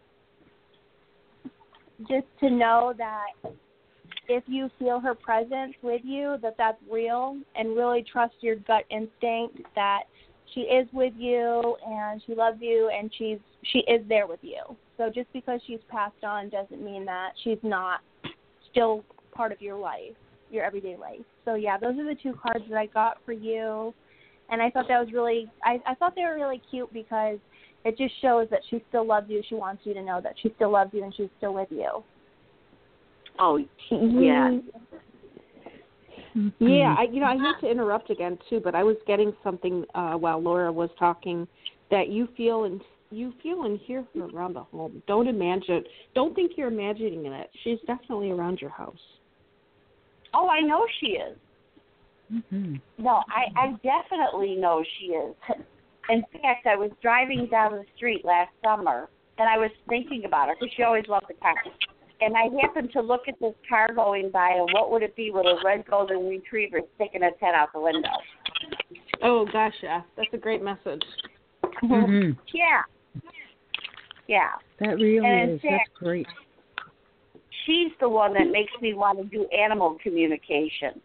just to know that if you feel her presence with you, that that's real, and really trust your gut instinct that she is with you and she loves you and she's she is there with you. So just because she's passed on doesn't mean that she's not still part of your life, your everyday life. So yeah, those are the two cards that I got for you, and I thought that was really I, I thought they were really cute because it just shows that she still loves you. She wants you to know that she still loves you and she's still with you. Oh yeah. Mm-hmm. Yeah, I, you know, I hate to interrupt again too, but I was getting something uh, while Laura was talking that you feel and you feel and hear her around the home. Don't imagine, don't think you're imagining it. She's definitely around your house. Oh, I know she is. Mm-hmm. No, I, I definitely know she is. In fact, I was driving down the street last summer, and I was thinking about her because she always loved the car. And I happened to look at this car going by, and what would it be with a red golden retriever sticking its head out the window? Oh, gosh, yeah. That's a great message. Mm-hmm. Yeah. Yeah. That really and is. Fact, That's great. She's the one that makes me want to do animal communication.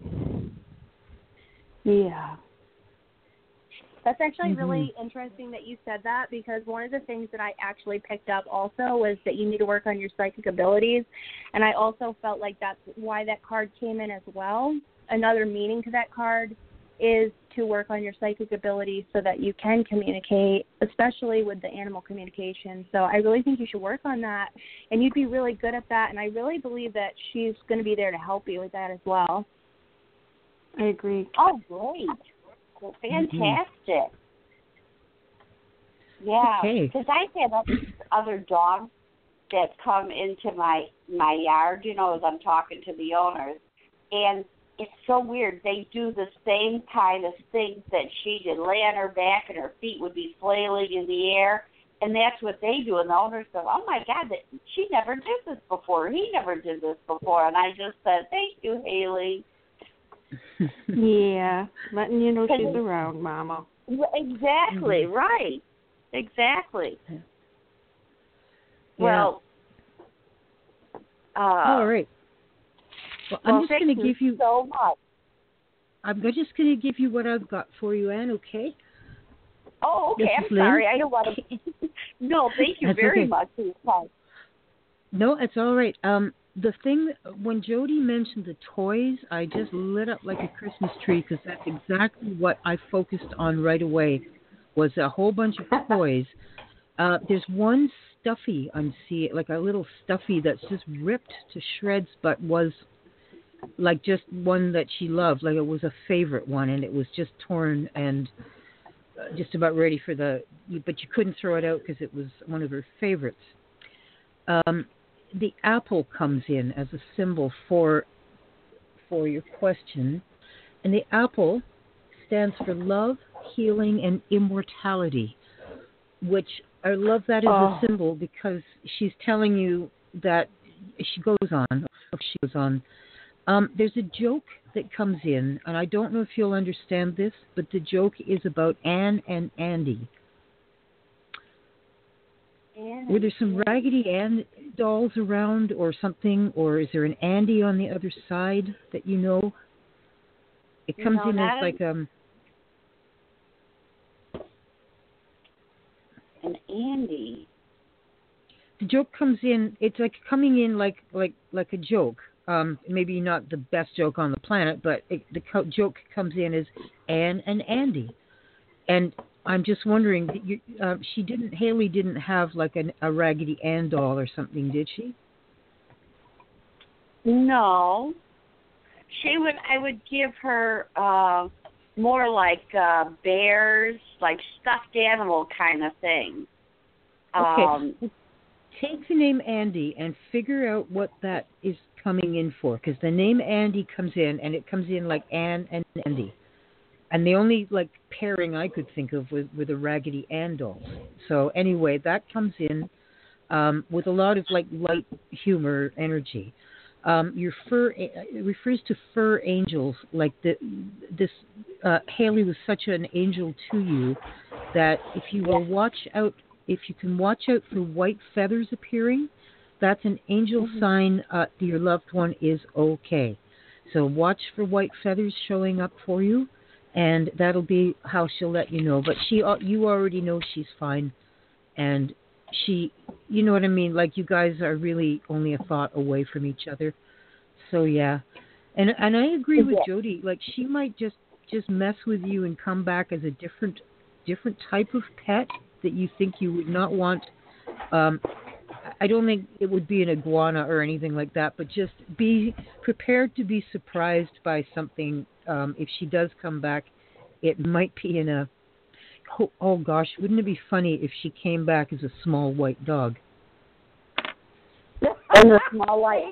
Yeah. That's actually mm-hmm. really interesting that you said that, because one of the things that I actually picked up also was that you need to work on your psychic abilities, and I also felt like that's why that card came in as well. Another meaning to that card is to work on your psychic abilities so that you can communicate, especially with the animal communication. So I really think you should work on that, and you'd be really good at that, and I really believe that she's going to be there to help you with that as well. I agree. Oh, great. Fantastic. Mm-hmm. Yeah, because okay. I've had other dogs that come into my my yard, you know, as I'm talking to the owners, and it's so weird. They do the same kind of things that she did. Lay on her back and her feet would be flailing in the air. And that's what they do. And the owners go, oh, my God, that, she never did this before. He never did this before. And I just said, thank you, Haley. Yeah, letting you know she's around, Mama. Exactly, mm-hmm. right. Exactly. Yeah. Well, uh, all right. Well, I'm well, just going to give you so much. I'm just going to give you what I've got for you, Anne. Okay. Oh, okay. This I'm Lynn. sorry. I don't want to. No, thank you That's very okay. much for your time. No, it's all right. Um, the thing when Jody mentioned the toys, I just lit up like a Christmas tree because that's exactly what I focused on right away. Was a whole bunch of toys. Uh, there's one stuffy I'm seeing, like a little stuffy that's just ripped to shreds, but was like just one that she loved, like it was a favorite one, and it was just torn and uh, just about ready for the, but you couldn't throw it out because it was one of her favorites. Um, the apple comes in as a symbol for for your question, and the apple stands for love, healing, and immortality, which I love that as oh. a symbol because she's telling you that she goes on, or she goes on. Um, there's a joke that comes in, and I don't know if you'll understand this, but the joke is about Anne and Andy. Anne Were there some Raggedy Ann dolls around or something, or is there an Andy on the other side that you know? It comes no, in as as like um. an Andy. The joke comes in. It's like coming in like like like a joke. Um, maybe not the best joke on the planet, but it, the co- joke comes in as Anne and Andy. And I'm just wondering, you, uh, she didn't, Haley didn't have like an, a Raggedy Ann doll or something, did she? No. She would, I would give her uh, more like uh, bears, like stuffed animal kind of thing. Okay. Um, Take the name Andy and figure out what that is coming in for, because the name Andy comes in, and it comes in like Anne and Andy. And the only like pairing I could think of was with a Raggedy Ann doll. So anyway, that comes in um, with a lot of like light humor energy. Um, your fur it refers to fur angels. Like the this uh, Haley was such an angel to you that if you will watch out, if you can watch out for white feathers appearing, that's an angel mm-hmm. sign uh, that your loved one is okay. So watch for white feathers showing up for you, and that'll be how she'll let you know. But she, you already know she's fine, and she, you know what I mean? Like you guys are really only a thought away from each other. So yeah, and and I agree with yeah. Jody. Like she might just just mess with you and come back as a different different type of pet that you think you would not want. Um, I don't think it would be an iguana or anything like that, but just be prepared to be surprised by something. Um, if she does come back, it might be in a, oh, oh gosh, wouldn't it be funny if she came back as a small white dog? And a small white.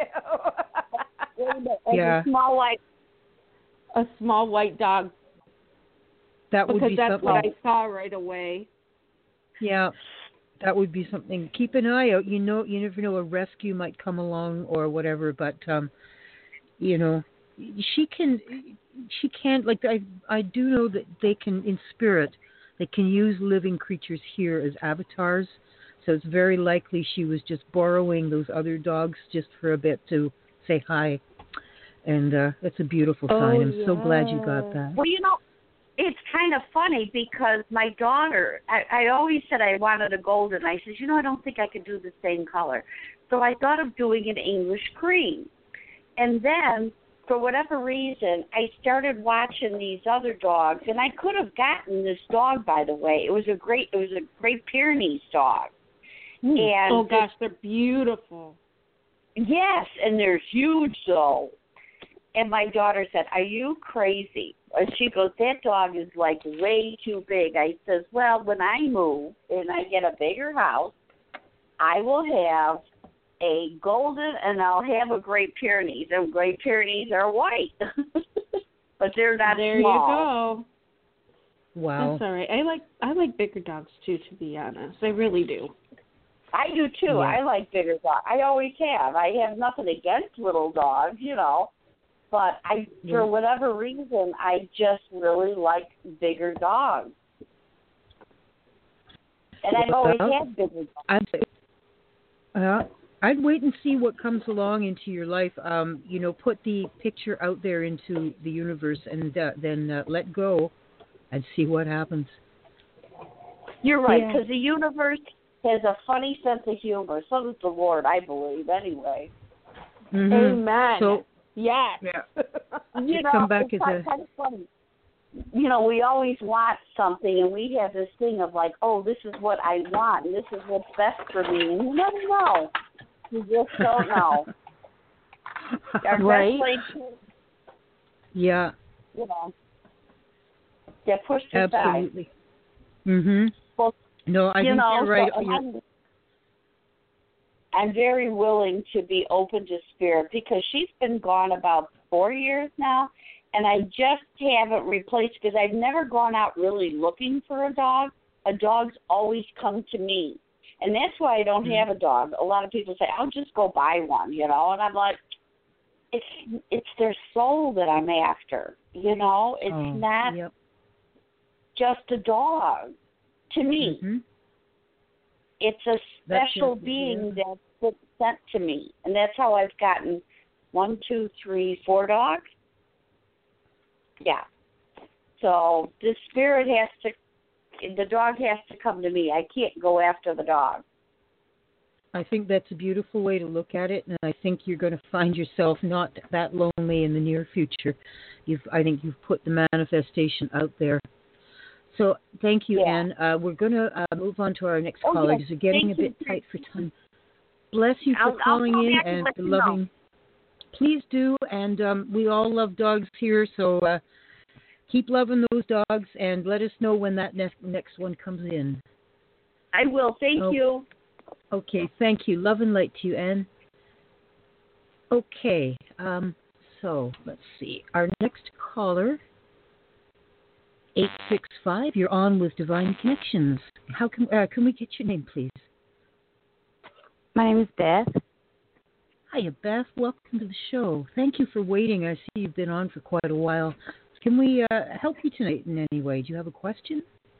Yeah. A small white. A small white dog. That would because be that's something. what I saw right away. Yeah, that would be something. Keep an eye out. You know, you never know, a rescue might come along or whatever. But um, you know, she can, she can't. Like I, I do know that they can, in spirit, they can use living creatures here as avatars. So it's very likely she was just borrowing those other dogs just for a bit to say hi, and uh, that's a beautiful sign. Oh, I'm yeah. so glad you got that. Well, you know. It's kind of funny because my daughter, I, I always said I wanted a golden. I said, you know, I don't think I could do the same color. So I thought of doing an English cream. And then, for whatever reason, I started watching these other dogs. And I could have gotten this dog, by the way. It was a great, it was a Great Pyrenees dog. Mm. And oh, gosh, they're beautiful. Yes, and they're huge, though. And my daughter said, are you crazy? And she goes, that dog is like way too big. I says, well, when I move and I get a bigger house, I will have a golden and I'll have a Great Pyrenees. And Great Pyrenees are white. But they're not there small. you go. Wow. That's all right. I like I like bigger dogs too, to be honest. I really do. I do too. Yeah. I like bigger dogs. I always have. I have nothing against little dogs, you know. But I, Yeah. for whatever reason, I just really like bigger dogs. And I've always Well, had bigger dogs. I'd, uh, I'd wait and see what comes along into your life. Um, you know, put the picture out there into the universe, and uh, then uh, let go, and see what happens. You're right, Yeah. because the universe has a funny sense of humor. So does the Lord, I believe, anyway. Mm-hmm. Amen. So, yes. yeah. You know, come back it's as a- kind of funny. You know, we always want something, and we have this thing of like, oh, this is what I want, and this is what's best for me, and you never know. You just don't know. Our Right. best place, Yeah, you know, get pushed aside. absolutely. Mhm. Well, No, I you think know, you're right. so You're- I'm, I'm very willing to be open to spirit because she's been gone about four years now, and I just haven't replaced because I've never gone out really looking for a dog. A dog's always come to me, and that's why I don't have a dog. A lot of people say, "I'll just go buy one," you know, and I'm like, it's it's their soul that I'm after, you know. It's oh, not Yep. just a dog to me. Mhm. It's a That's special it, being yeah. that's been sent to me. And that's how I've gotten one, two, three, four dogs. Yeah. So the spirit has to, the dog has to come to me. I can't go after the dog. I think that's a beautiful way to look at it, and I think you're going to find yourself not that lonely in the near future. You've, I think you've put the manifestation out there. So thank you, Yeah. Anne. Uh, we're going to uh, move on to our next Oh, caller yes. because we're getting Thank a you. bit tight for time. Bless you for I'll- I'll calling call in back and and let for you know. loving. Please do, and um, we all love dogs here, so uh, keep loving those dogs, and let us know when that next next one comes in. I will. Thank Oh. you. Okay, thank you. Love and light to you, Anne. Okay, um, so let's see. Our next caller, eight six five, you're on with Divine Connections. How can uh, can we get your name, please? My name is Beth. Hiya, Beth. Welcome to the show. Thank you for waiting. I see you've been on for quite a while. Can we uh, help you tonight in any way? Do you have a question?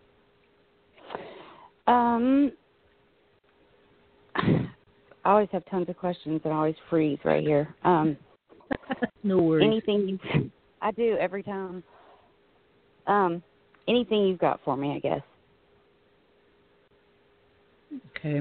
Um, I always have tons of questions and I always freeze right here. Um, No worries. anything you, I do every time. Um, anything you've got for me, I guess. Okay.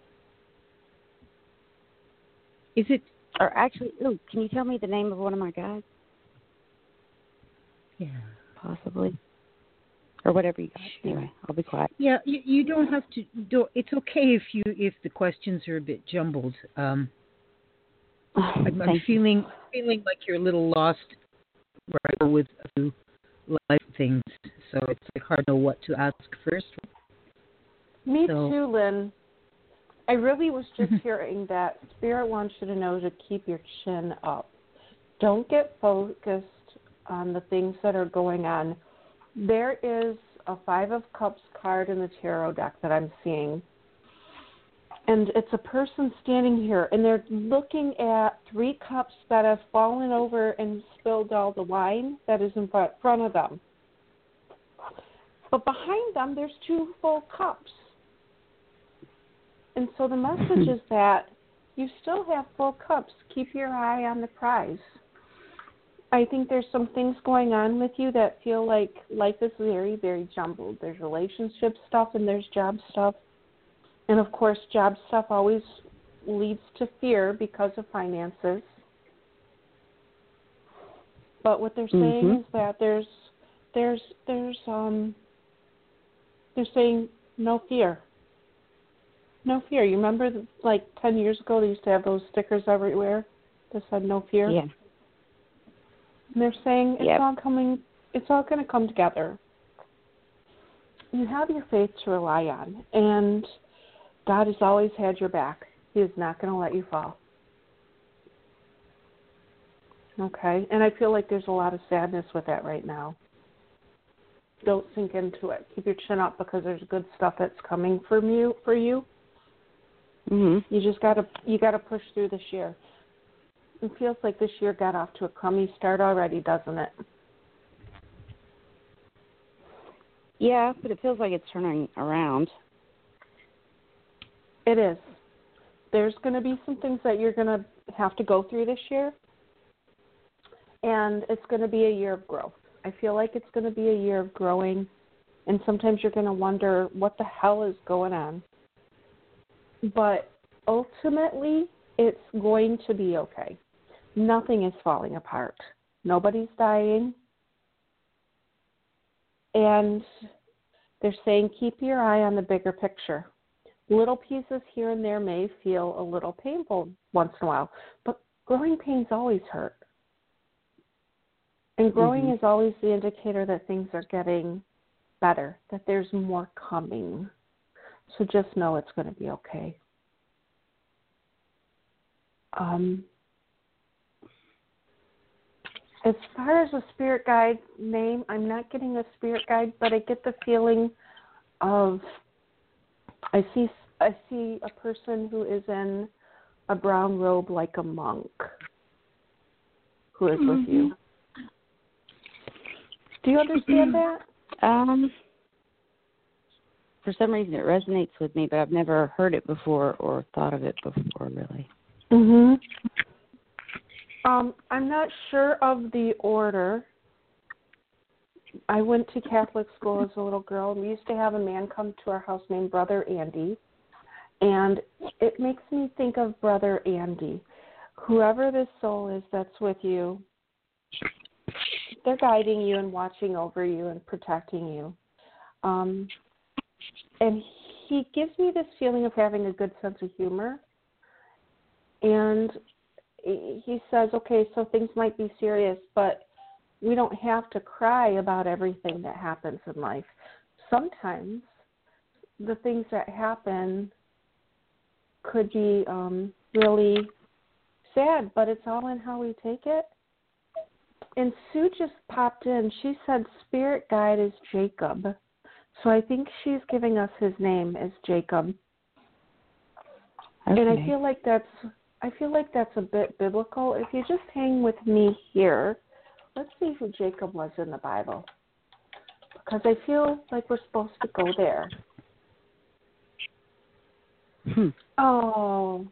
Is it? Or actually, ooh, can you tell me the name of one of my guys, Yeah. possibly? Or whatever you got. Anyway, I'll be quiet. Yeah, you, you don't have to. Don't, it's okay if you if the questions are a bit jumbled. Um, I'm, I'm Thank you. feeling feeling like you're a little lost right now with a few life things, so it's like hard to know what to ask first. Me So- too, Lynn. I really was just hearing that Spirit wants you to know to keep your chin up. Don't get focused on the things that are going on. There is a Five of Cups card in the tarot deck that I'm seeing. And it's a person standing here, and they're looking at three cups that have fallen over and spilled all the wine that is in front of them. But behind them, there's two full cups. And so the message is that you still have full cups. Keep your eye on the prize. I think there's some things going on with you that feel like life is very, very jumbled. There's relationship stuff and there's job stuff. And, of course, job stuff always leads to fear because of finances. But what they're saying Mhm. is that there's, there's, there's, um, they're saying no fear. No fear. You remember, like, ten years ago, they used to have those stickers everywhere that said no fear? Yeah. And they're saying it's Yep. all coming, it's all going to come together. You have your faith to rely on, and God has always had your back. He is not going to let you fall. Okay? And I feel like there's a lot of sadness with that right now. Don't sink into it. Keep your chin up because there's good stuff that's coming from you for you. Mm-hmm. You just gotta you gotta push through this year. It feels like this year got off to a crummy start already, doesn't it? Yeah, but it feels like it's turning around. It is. There's going to be some things that you're going to have to go through this year, and it's going to be a year of growth. I feel like it's going to be a year of growing, and sometimes you're going to wonder what the hell is going on. But ultimately, it's going to be okay. Nothing is falling apart. Nobody's dying. And they're saying keep your eye on the bigger picture. Little pieces here and there may feel a little painful once in a while, but growing pains always hurt. And growing mm-hmm. is always the indicator that things are getting better, that there's more coming. So just know it's going to be okay. Um, as far as a spirit guide name, I'm not getting a spirit guide, but I get the feeling of I see I see a person who is in a brown robe like a monk who is mm-hmm. with you. Do you understand that? Um, for some reason it resonates with me, but I've never heard it before or thought of it before, really. Mhm. Um, I'm not sure of the order. I went to Catholic school as a little girl, and we used to have a man come to our house named Brother Andy, and it makes me think of Brother Andy. Whoever this soul is that's with you, they're guiding you and watching over you and protecting you. Um, and he gives me this feeling of having a good sense of humor. And he says, okay, so things might be serious, but we don't have to cry about everything that happens in life. Sometimes the things that happen could be um, really sad, but it's all in how we take it. And Sue just popped in. She said spirit guide is Jacob. So I think she's giving us his name as Jacob. Okay. And I feel like that's I feel like that's a bit biblical. If you just hang with me here, let's see who Jacob was in the Bible. Because I feel like we're supposed to go there. Hmm. Oh.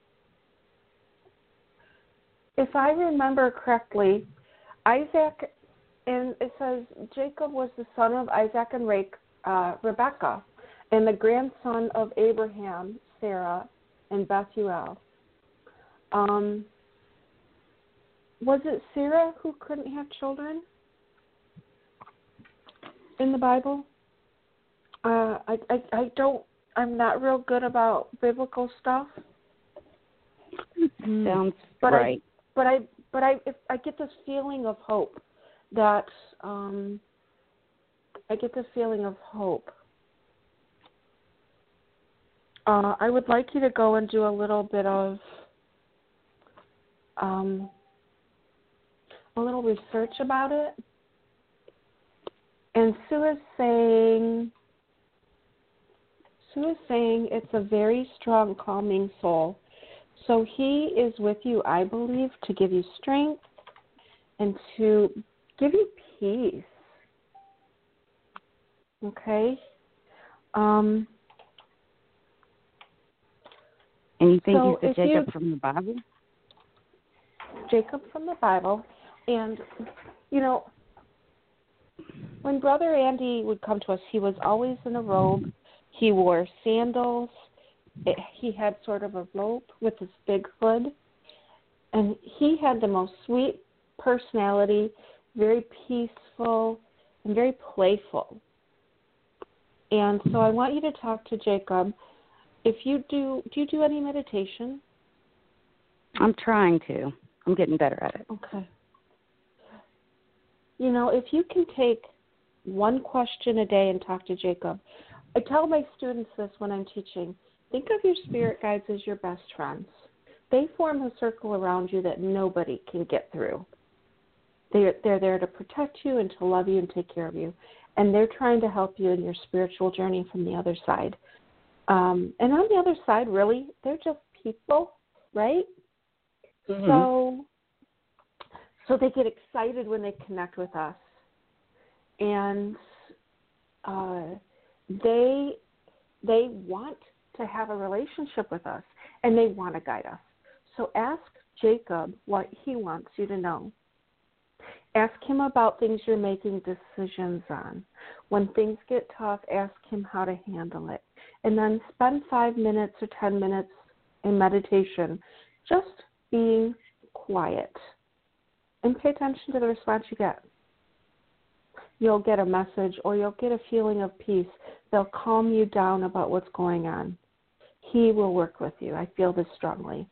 If I remember correctly, Isaac, and it says Jacob was the son of Isaac and Re- uh, Rebekah, and the grandson of Abraham, Sarah, and Bethuel. Um, was it Sarah who couldn't have children in the Bible? Uh, I, I, I don't, I'm not real good about biblical stuff. Sounds but right. I, but I, but I, if I get this feeling of hope that, um, I get this feeling of hope. Uh, I would like you to go and do a little bit of, um, a little research about it. And Sue is saying, Sue is saying it's a very strong, calming soul. So he is with you, I believe, to give you strength and to give you peace. Okay? Um, and you think so he's the Jacob you, from the Bible? Jacob from the Bible. And, you know, when Brother Andy would come to us, he was always in a robe. He wore sandals. It, he had sort of a rope with his big hood. And he had the most sweet personality, very peaceful, and very playful. And so I want you to talk to Jacob. If you do, do you do any meditation? I'm trying to. I'm getting better at it. Okay. You know, if you can take one question a day and talk to Jacob, I tell my students this when I'm teaching. think of your spirit guides as your best friends. They form a circle around you that nobody can get through. They're, they're there to protect you and to love you and take care of you. And they're trying to help you in your spiritual journey from the other side. Um, and on the other side, really, they're just people, right? Mm-hmm. So, so they get excited when they connect with us. And uh, they they want to have a relationship with us, and they want to guide us. So ask Jacob what he wants you to know. Ask him about things you're making decisions on. When things get tough, ask him how to handle it. And then spend five minutes or ten minutes in meditation just being quiet. And pay attention to the response you get. You'll get a message or you'll get a feeling of peace. They'll calm you down about what's going on. He will work with you. I feel this strongly.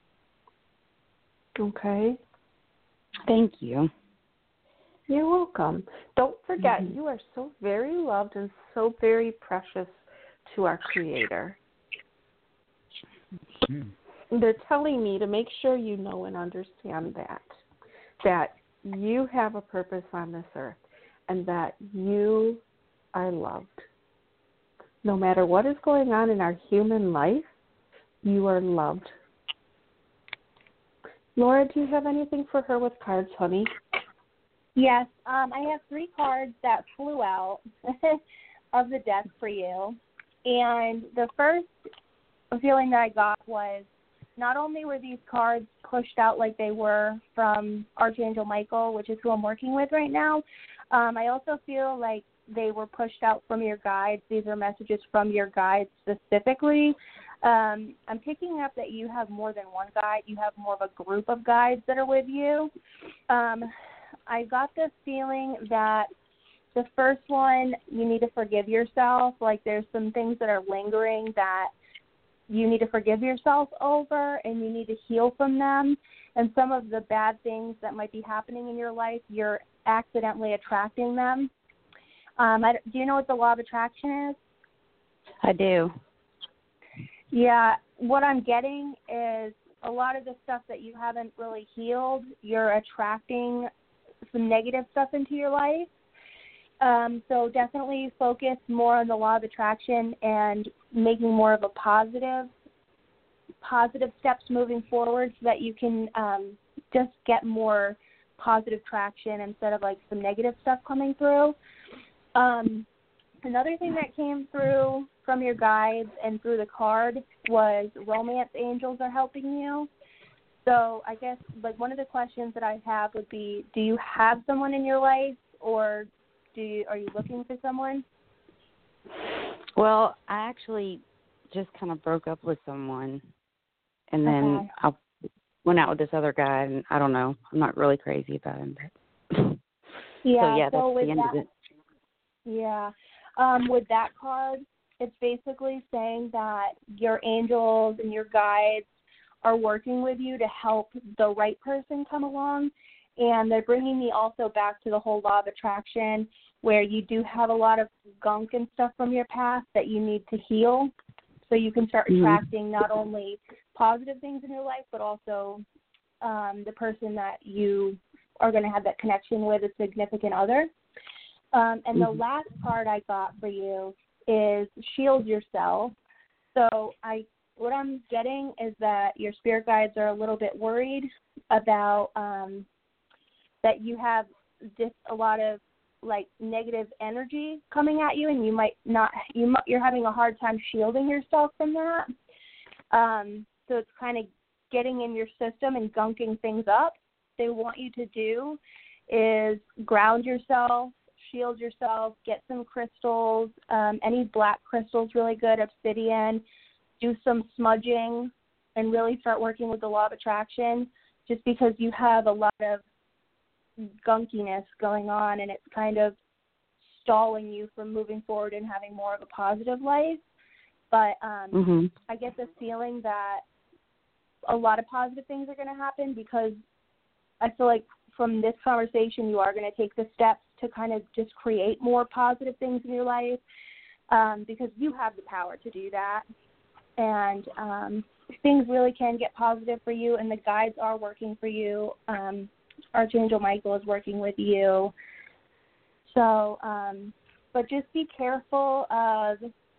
Okay? Thank you. You're welcome. Don't forget, mm-hmm. you are so very loved and so very precious to our Creator. Mm-hmm. They're telling me to make sure you know and understand that, that you have a purpose on this earth and that you are loved. No matter what is going on in our human life, you are loved. Laura, do you have anything for her with cards, honey? Yes, um, I have three cards that flew out of the deck for you. And the first feeling that I got was not only were these cards pushed out like they were from Archangel Michael, which is who I'm working with right now, um, I also feel like they were pushed out from your guides. These are messages from your guides specifically. Um, I'm picking up that you have more than one guide. You have more of a group of guides that are with you. Um, I got this feeling that the first one, you need to forgive yourself. Like there's some things that are lingering that you need to forgive yourself over and you need to heal from them. And some of the bad things that might be happening in your life, you're accidentally attracting them. Um, I, do you know what the law of attraction is? I do. Yeah, what I'm getting is a lot of the stuff that you haven't really healed, you're attracting some negative stuff into your life. Um, so definitely focus more on the law of attraction and making more of a positive, positive steps moving forward so that you can um, just get more positive traction instead of like some negative stuff coming through. Um, another thing that came through from your guides and through the card was romance angels are helping you. So I guess like one of the questions that I have would be, do you have someone in your life or do you, are you looking for someone? Well, I actually just kind of broke up with someone and then okay. I went out with this other guy and I don't know, I'm not really crazy about him. But yeah, so yeah, so that's the end that, of it. Yeah. Um, with that card, it's basically saying that your angels and your guides are working with you to help the right person come along. And they're bringing me also back to the whole law of attraction where you do have a lot of gunk and stuff from your past that you need to heal so you can start mm-hmm. attracting not only positive things in your life but also um, the person that you are going to have that connection with, a significant other. Um, and the mm-hmm. last card I got for you is shield yourself. So I, what I'm getting is that your spirit guides are a little bit worried about um, that you have just a lot of like negative energy coming at you, and you might not, you might, you're having a hard time shielding yourself from that. Um, so it's kind of getting in your system and gunking things up. They want you to do is ground yourself, shield yourself, get some crystals, um, any black crystals really good, obsidian, do some smudging, and really start working with the law of attraction just because you have a lot of gunkiness going on and it's kind of stalling you from moving forward and having more of a positive life. But um, mm-hmm. I get the feeling that a lot of positive things are going to happen because I feel like from this conversation you are going to take the steps to kind of just create more positive things in your life um, because you have the power to do that. and um, things really can get positive for you, and the guides are working for you. Um, Archangel Michael is working with you. So, um, but just be careful of,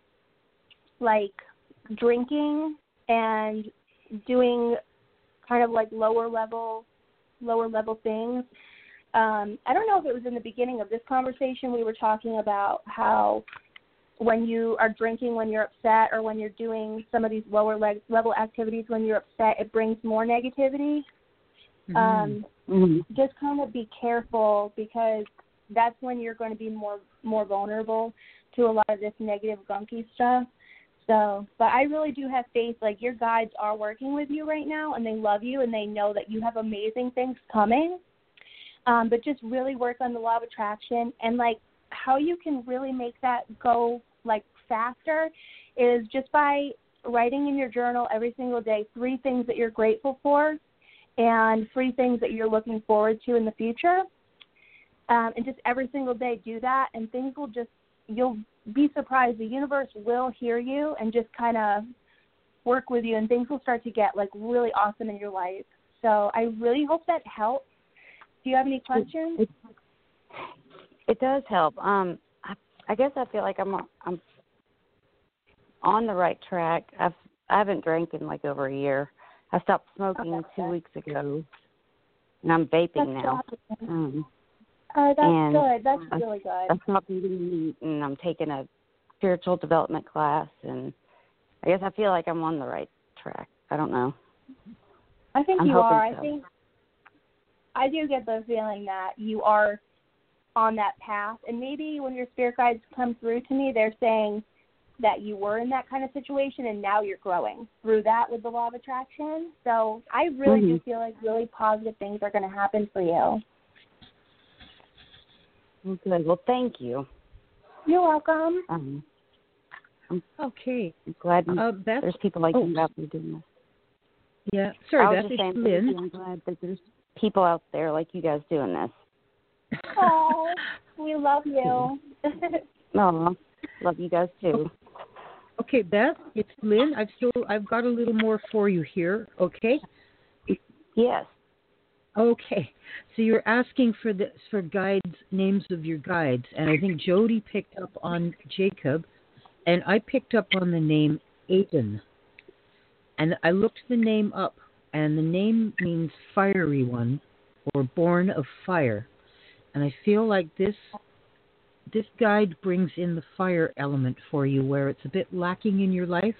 like, drinking and doing kind of like lower level, lower level things. Um, I don't know if it was in the beginning of this conversation we were talking about how when you are drinking when you're upset, or when you're doing some of these lower leg- level activities when you're upset, it brings more negativity. Mm-hmm. Um, mm-hmm. Just kind of be careful, because that's when you're going to be more more vulnerable to a lot of this negative, gunky stuff. So, but I really do have faith, like, your guides are working with you right now, and they love you, and they know that you have amazing things coming. Um, but just really work on the law of attraction, and, like, how you can really make that go, like, faster is just by writing in your journal every single day three things that you're grateful for and three things that you're looking forward to in the future. Um, and just every single day do that, and things will just, you'll be surprised. The universe will hear you and just kind of work with you, and things will start to get, like, really awesome in your life. So I really hope that helps. Do you have any questions? It, it, it does help. Um, I, I guess I feel like I'm I'm on the right track. I've I haven't drank in like over a year. I stopped smoking okay. two weeks ago, and I'm vaping that's now. Um, uh, that's and good. That's I, really good. I stopped eating meat, and I'm taking a spiritual development class, and I guess I feel like I'm on the right track. I don't know. I think I'm you are. so. I think I do get the feeling that you are on that path, and maybe when your spirit guides come through to me, they're saying that you were in that kind of situation, and now you're growing through that with the law of attraction. So I really mm-hmm. do feel like really positive things are going to happen for you. Well, good. Well, thank you. You're welcome. Um, I'm okay. glad you, uh, Beth, there's people like oh. you out there doing this. Yeah, sorry, I was Beth, just saying, Lynn. I'm glad that there's people out there like you guys doing this. Oh, we love you. No, love you guys too. Okay, Beth, it's Lynn. I've still I've got a little more for you here. Okay. Yes. Okay. So you're asking for the for guides, names of your guides, and I think Jody picked up on Jacob, and I picked up on the name Aiden. And I looked the name up, and the name means fiery one, or born of fire. And I feel like this this guide brings in the fire element for you, where it's a bit lacking in your life.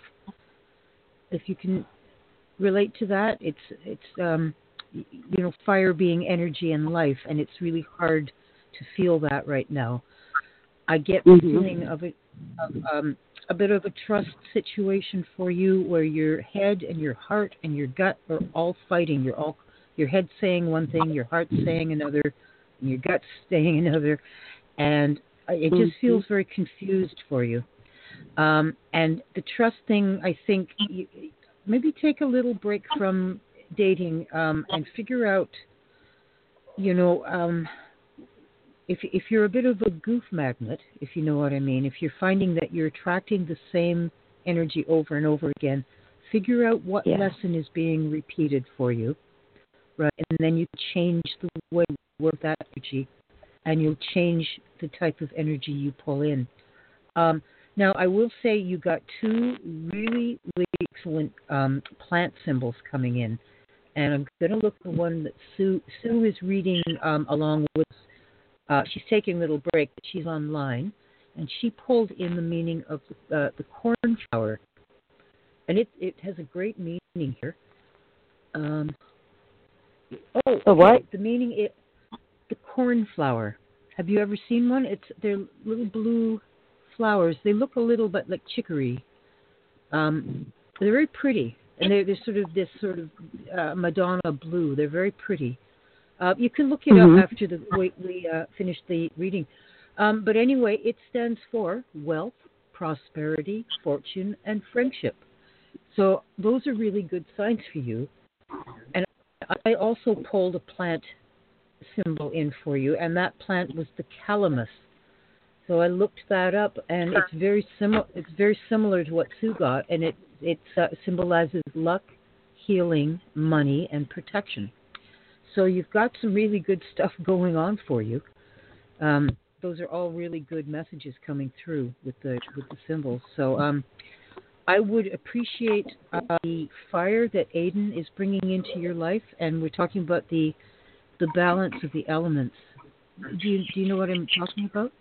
If you can relate to that, it's it's um, you know, fire being energy and life, and it's really hard to feel that right now. I get the mm-hmm. feeling of it, of, um, a bit of a trust situation for you, where your head and your heart and your gut are all fighting. You're all your head's saying one thing, your heart's saying another, and your gut's saying another, and it just mm-hmm. feels very confused for you. Um, and the trust thing, I think, you, maybe take a little break from dating um, and figure out, you know, um, if if you're a bit of a goof magnet, if you know what I mean, if you're finding that you're attracting the same energy over and over again, figure out what yeah. lesson is being repeated for you, right? And then you change the way you work that energy, and you'll change the type of energy you pull in. Um, now, I will say you got two really, really excellent um, plant symbols coming in, and I'm going to look for one that Sue Sue is reading um, along with. Uh, she's taking a little break, but she's online, and she pulled in the meaning of uh, the cornflower, and it it has a great meaning here. Um, oh, the what? Okay, the meaning it the cornflower. Have you ever seen one? It's they're little blue flowers. They look a little bit like chicory. Um, they're very pretty, and they're they're sort of this sort of uh, Madonna blue. They're very pretty. Uh, you can look it mm-hmm. up after the we, we uh, finish the reading. Um, but anyway, it stands for wealth, prosperity, fortune, and friendship. So those are really good signs for you. And I also pulled a plant symbol in for you, and that plant was the calamus. So I looked that up, and it's very similar. It's very similar to what Sue got, and it it uh, symbolizes luck, healing, money, and protection. So you've got some really good stuff going on for you. Um, those are all really good messages coming through with the with the symbols. So um, I would appreciate uh, the fire that Aiden is bringing into your life, and we're talking about the the balance of the elements. Do you do you know what I'm talking about?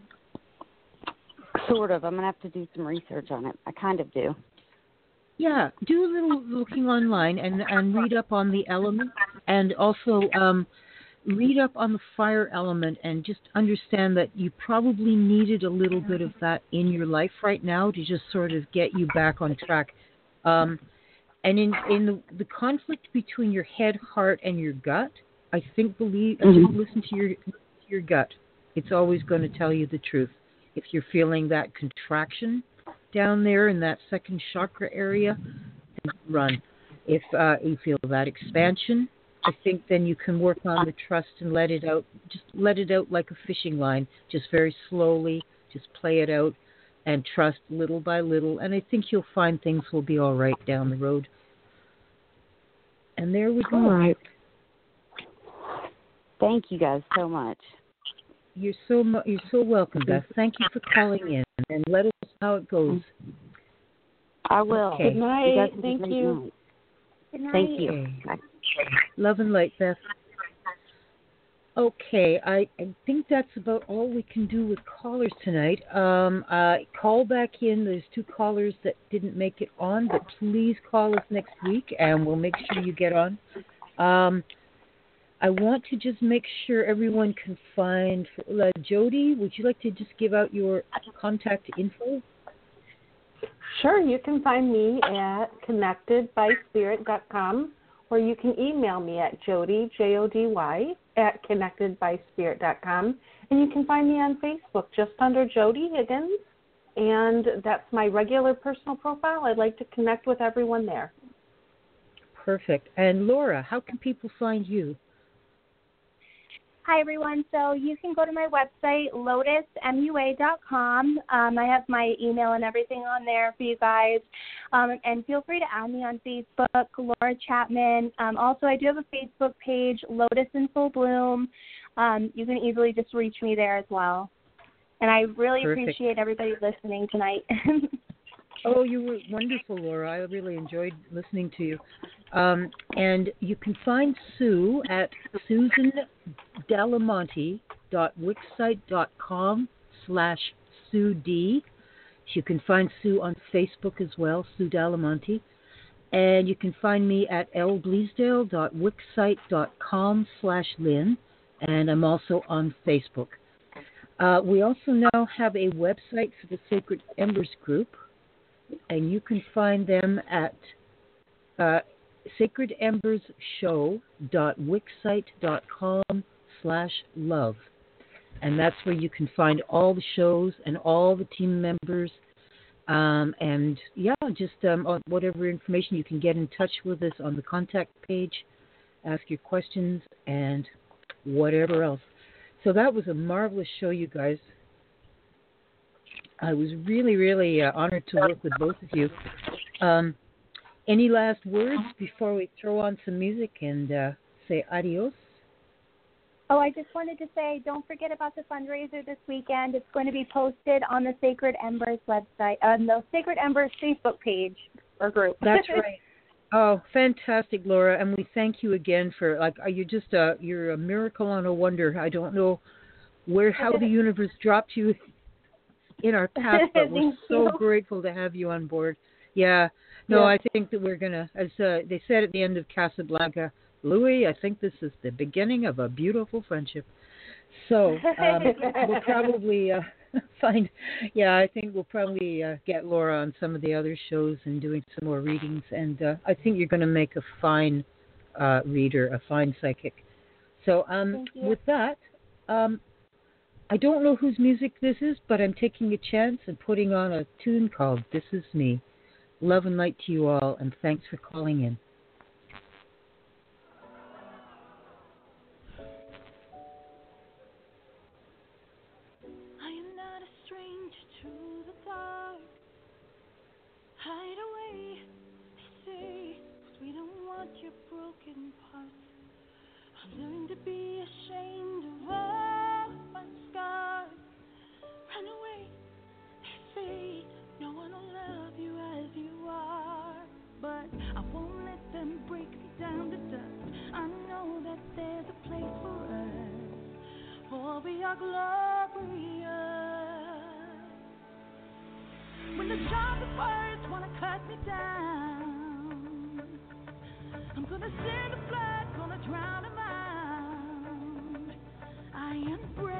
Sort of. I'm gonna have to do some research on it. I kind of do. Yeah, do a little looking online and and read up on the elements, and also um, read up on the fire element, and just understand that you probably needed a little bit of that in your life right now to just sort of get you back on track. Um, and in in the, the conflict between your head, heart, and your gut, I think believe mm-hmm. just listen to your to your gut. It's always going to tell you the truth. If you're feeling that contraction down there in that second chakra area, then run. If uh, you feel that expansion, I think then you can work on the trust and let it out. Just let it out like a fishing line, just very slowly. Just play it out and trust little by little. And I think you'll find things will be all right down the road. And there we go. All right. Thank you guys so much. You're so mu- you're so welcome, Beth. Thank you for calling in, and let us know how it goes. I will. Okay. Good night. Thank you. Night. Good night. Thank you. Okay. Love and light, Beth. Okay, I, I think that's about all we can do with callers tonight. Um, uh, call back in. There's two callers that didn't make it on, but please call us next week, and we'll make sure you get on. Um, I want to just make sure everyone can find uh, Jody. Would you like to just give out your contact info? Sure, you can find me at connected by spirit dot com, or you can email me at Jody, J O D Y, at connected by spirit dot com. And you can find me on Facebook just under Jody Higgins, and that's my regular personal profile. I'd like to connect with everyone there. Perfect. And Laura, how can people find you? Hi, everyone. So you can go to my website, lotus M U A dot com. Um, I have my email and everything on there for you guys. Um, and feel free to add me on Facebook, Laura Chapman. Um, also, I do have a Facebook page, Lotus in Full Bloom. Um, you can easily just reach me there as well. And I really Perfect. appreciate everybody listening tonight. Oh, you were wonderful, Laura. I really enjoyed listening to you. Um, and you can find Sue at susan delamonte dot wixsite dot com slash Sue D. You can find Sue on Facebook as well, Sue Delamonte. And you can find me at l bleasdale dot wixsite dot com slash Lynn. And I'm also on Facebook. Uh, we also now have a website for the Sacred Embers group. And you can find them at uh, sacred embers show dot wixsite dot com slash love. And that's where you can find all the shows and all the team members. Um, and, yeah, just um, whatever information you can get in touch with us on the contact page, ask your questions, and whatever else. So that was a marvelous show, you guys. I was really, really uh, honored to work with both of you. Um, any last words before we throw on some music and uh, say adios? Oh, I just wanted to say, don't forget about the fundraiser this weekend. It's going to be posted on the Sacred Embers website, on the Sacred Embers Facebook page or group. That's right. Oh, fantastic, Laura, and we thank you again for like you're just a you're a miracle and a wonder. I don't know where how the universe dropped you in our path, but we're so you. grateful to have you on board. Yeah, no, yeah. I think that we're gonna, as uh, they said at the end of Casablanca, Louis, I think this is the beginning of a beautiful friendship. So um, we'll probably uh, find, yeah, I think we'll probably uh, get Laura on some of the other shows and doing some more readings, and uh, I think you're going to make a fine uh, reader, a fine psychic. So um, with that, um, I don't know whose music this is, but I'm taking a chance and putting on a tune called This Is Me. Love and light to you all, and thanks for calling in. I am not a stranger to the dark. Hide away I've learned to be ashamed of all my scars. Run away, they say no one will love you as you are. But I won't let them break me down to dust. I know that there's a place for us, for we are glorious. When the sharpest words wanna cut me down, I'm gonna send the flood, gonna drown them out. I am brave.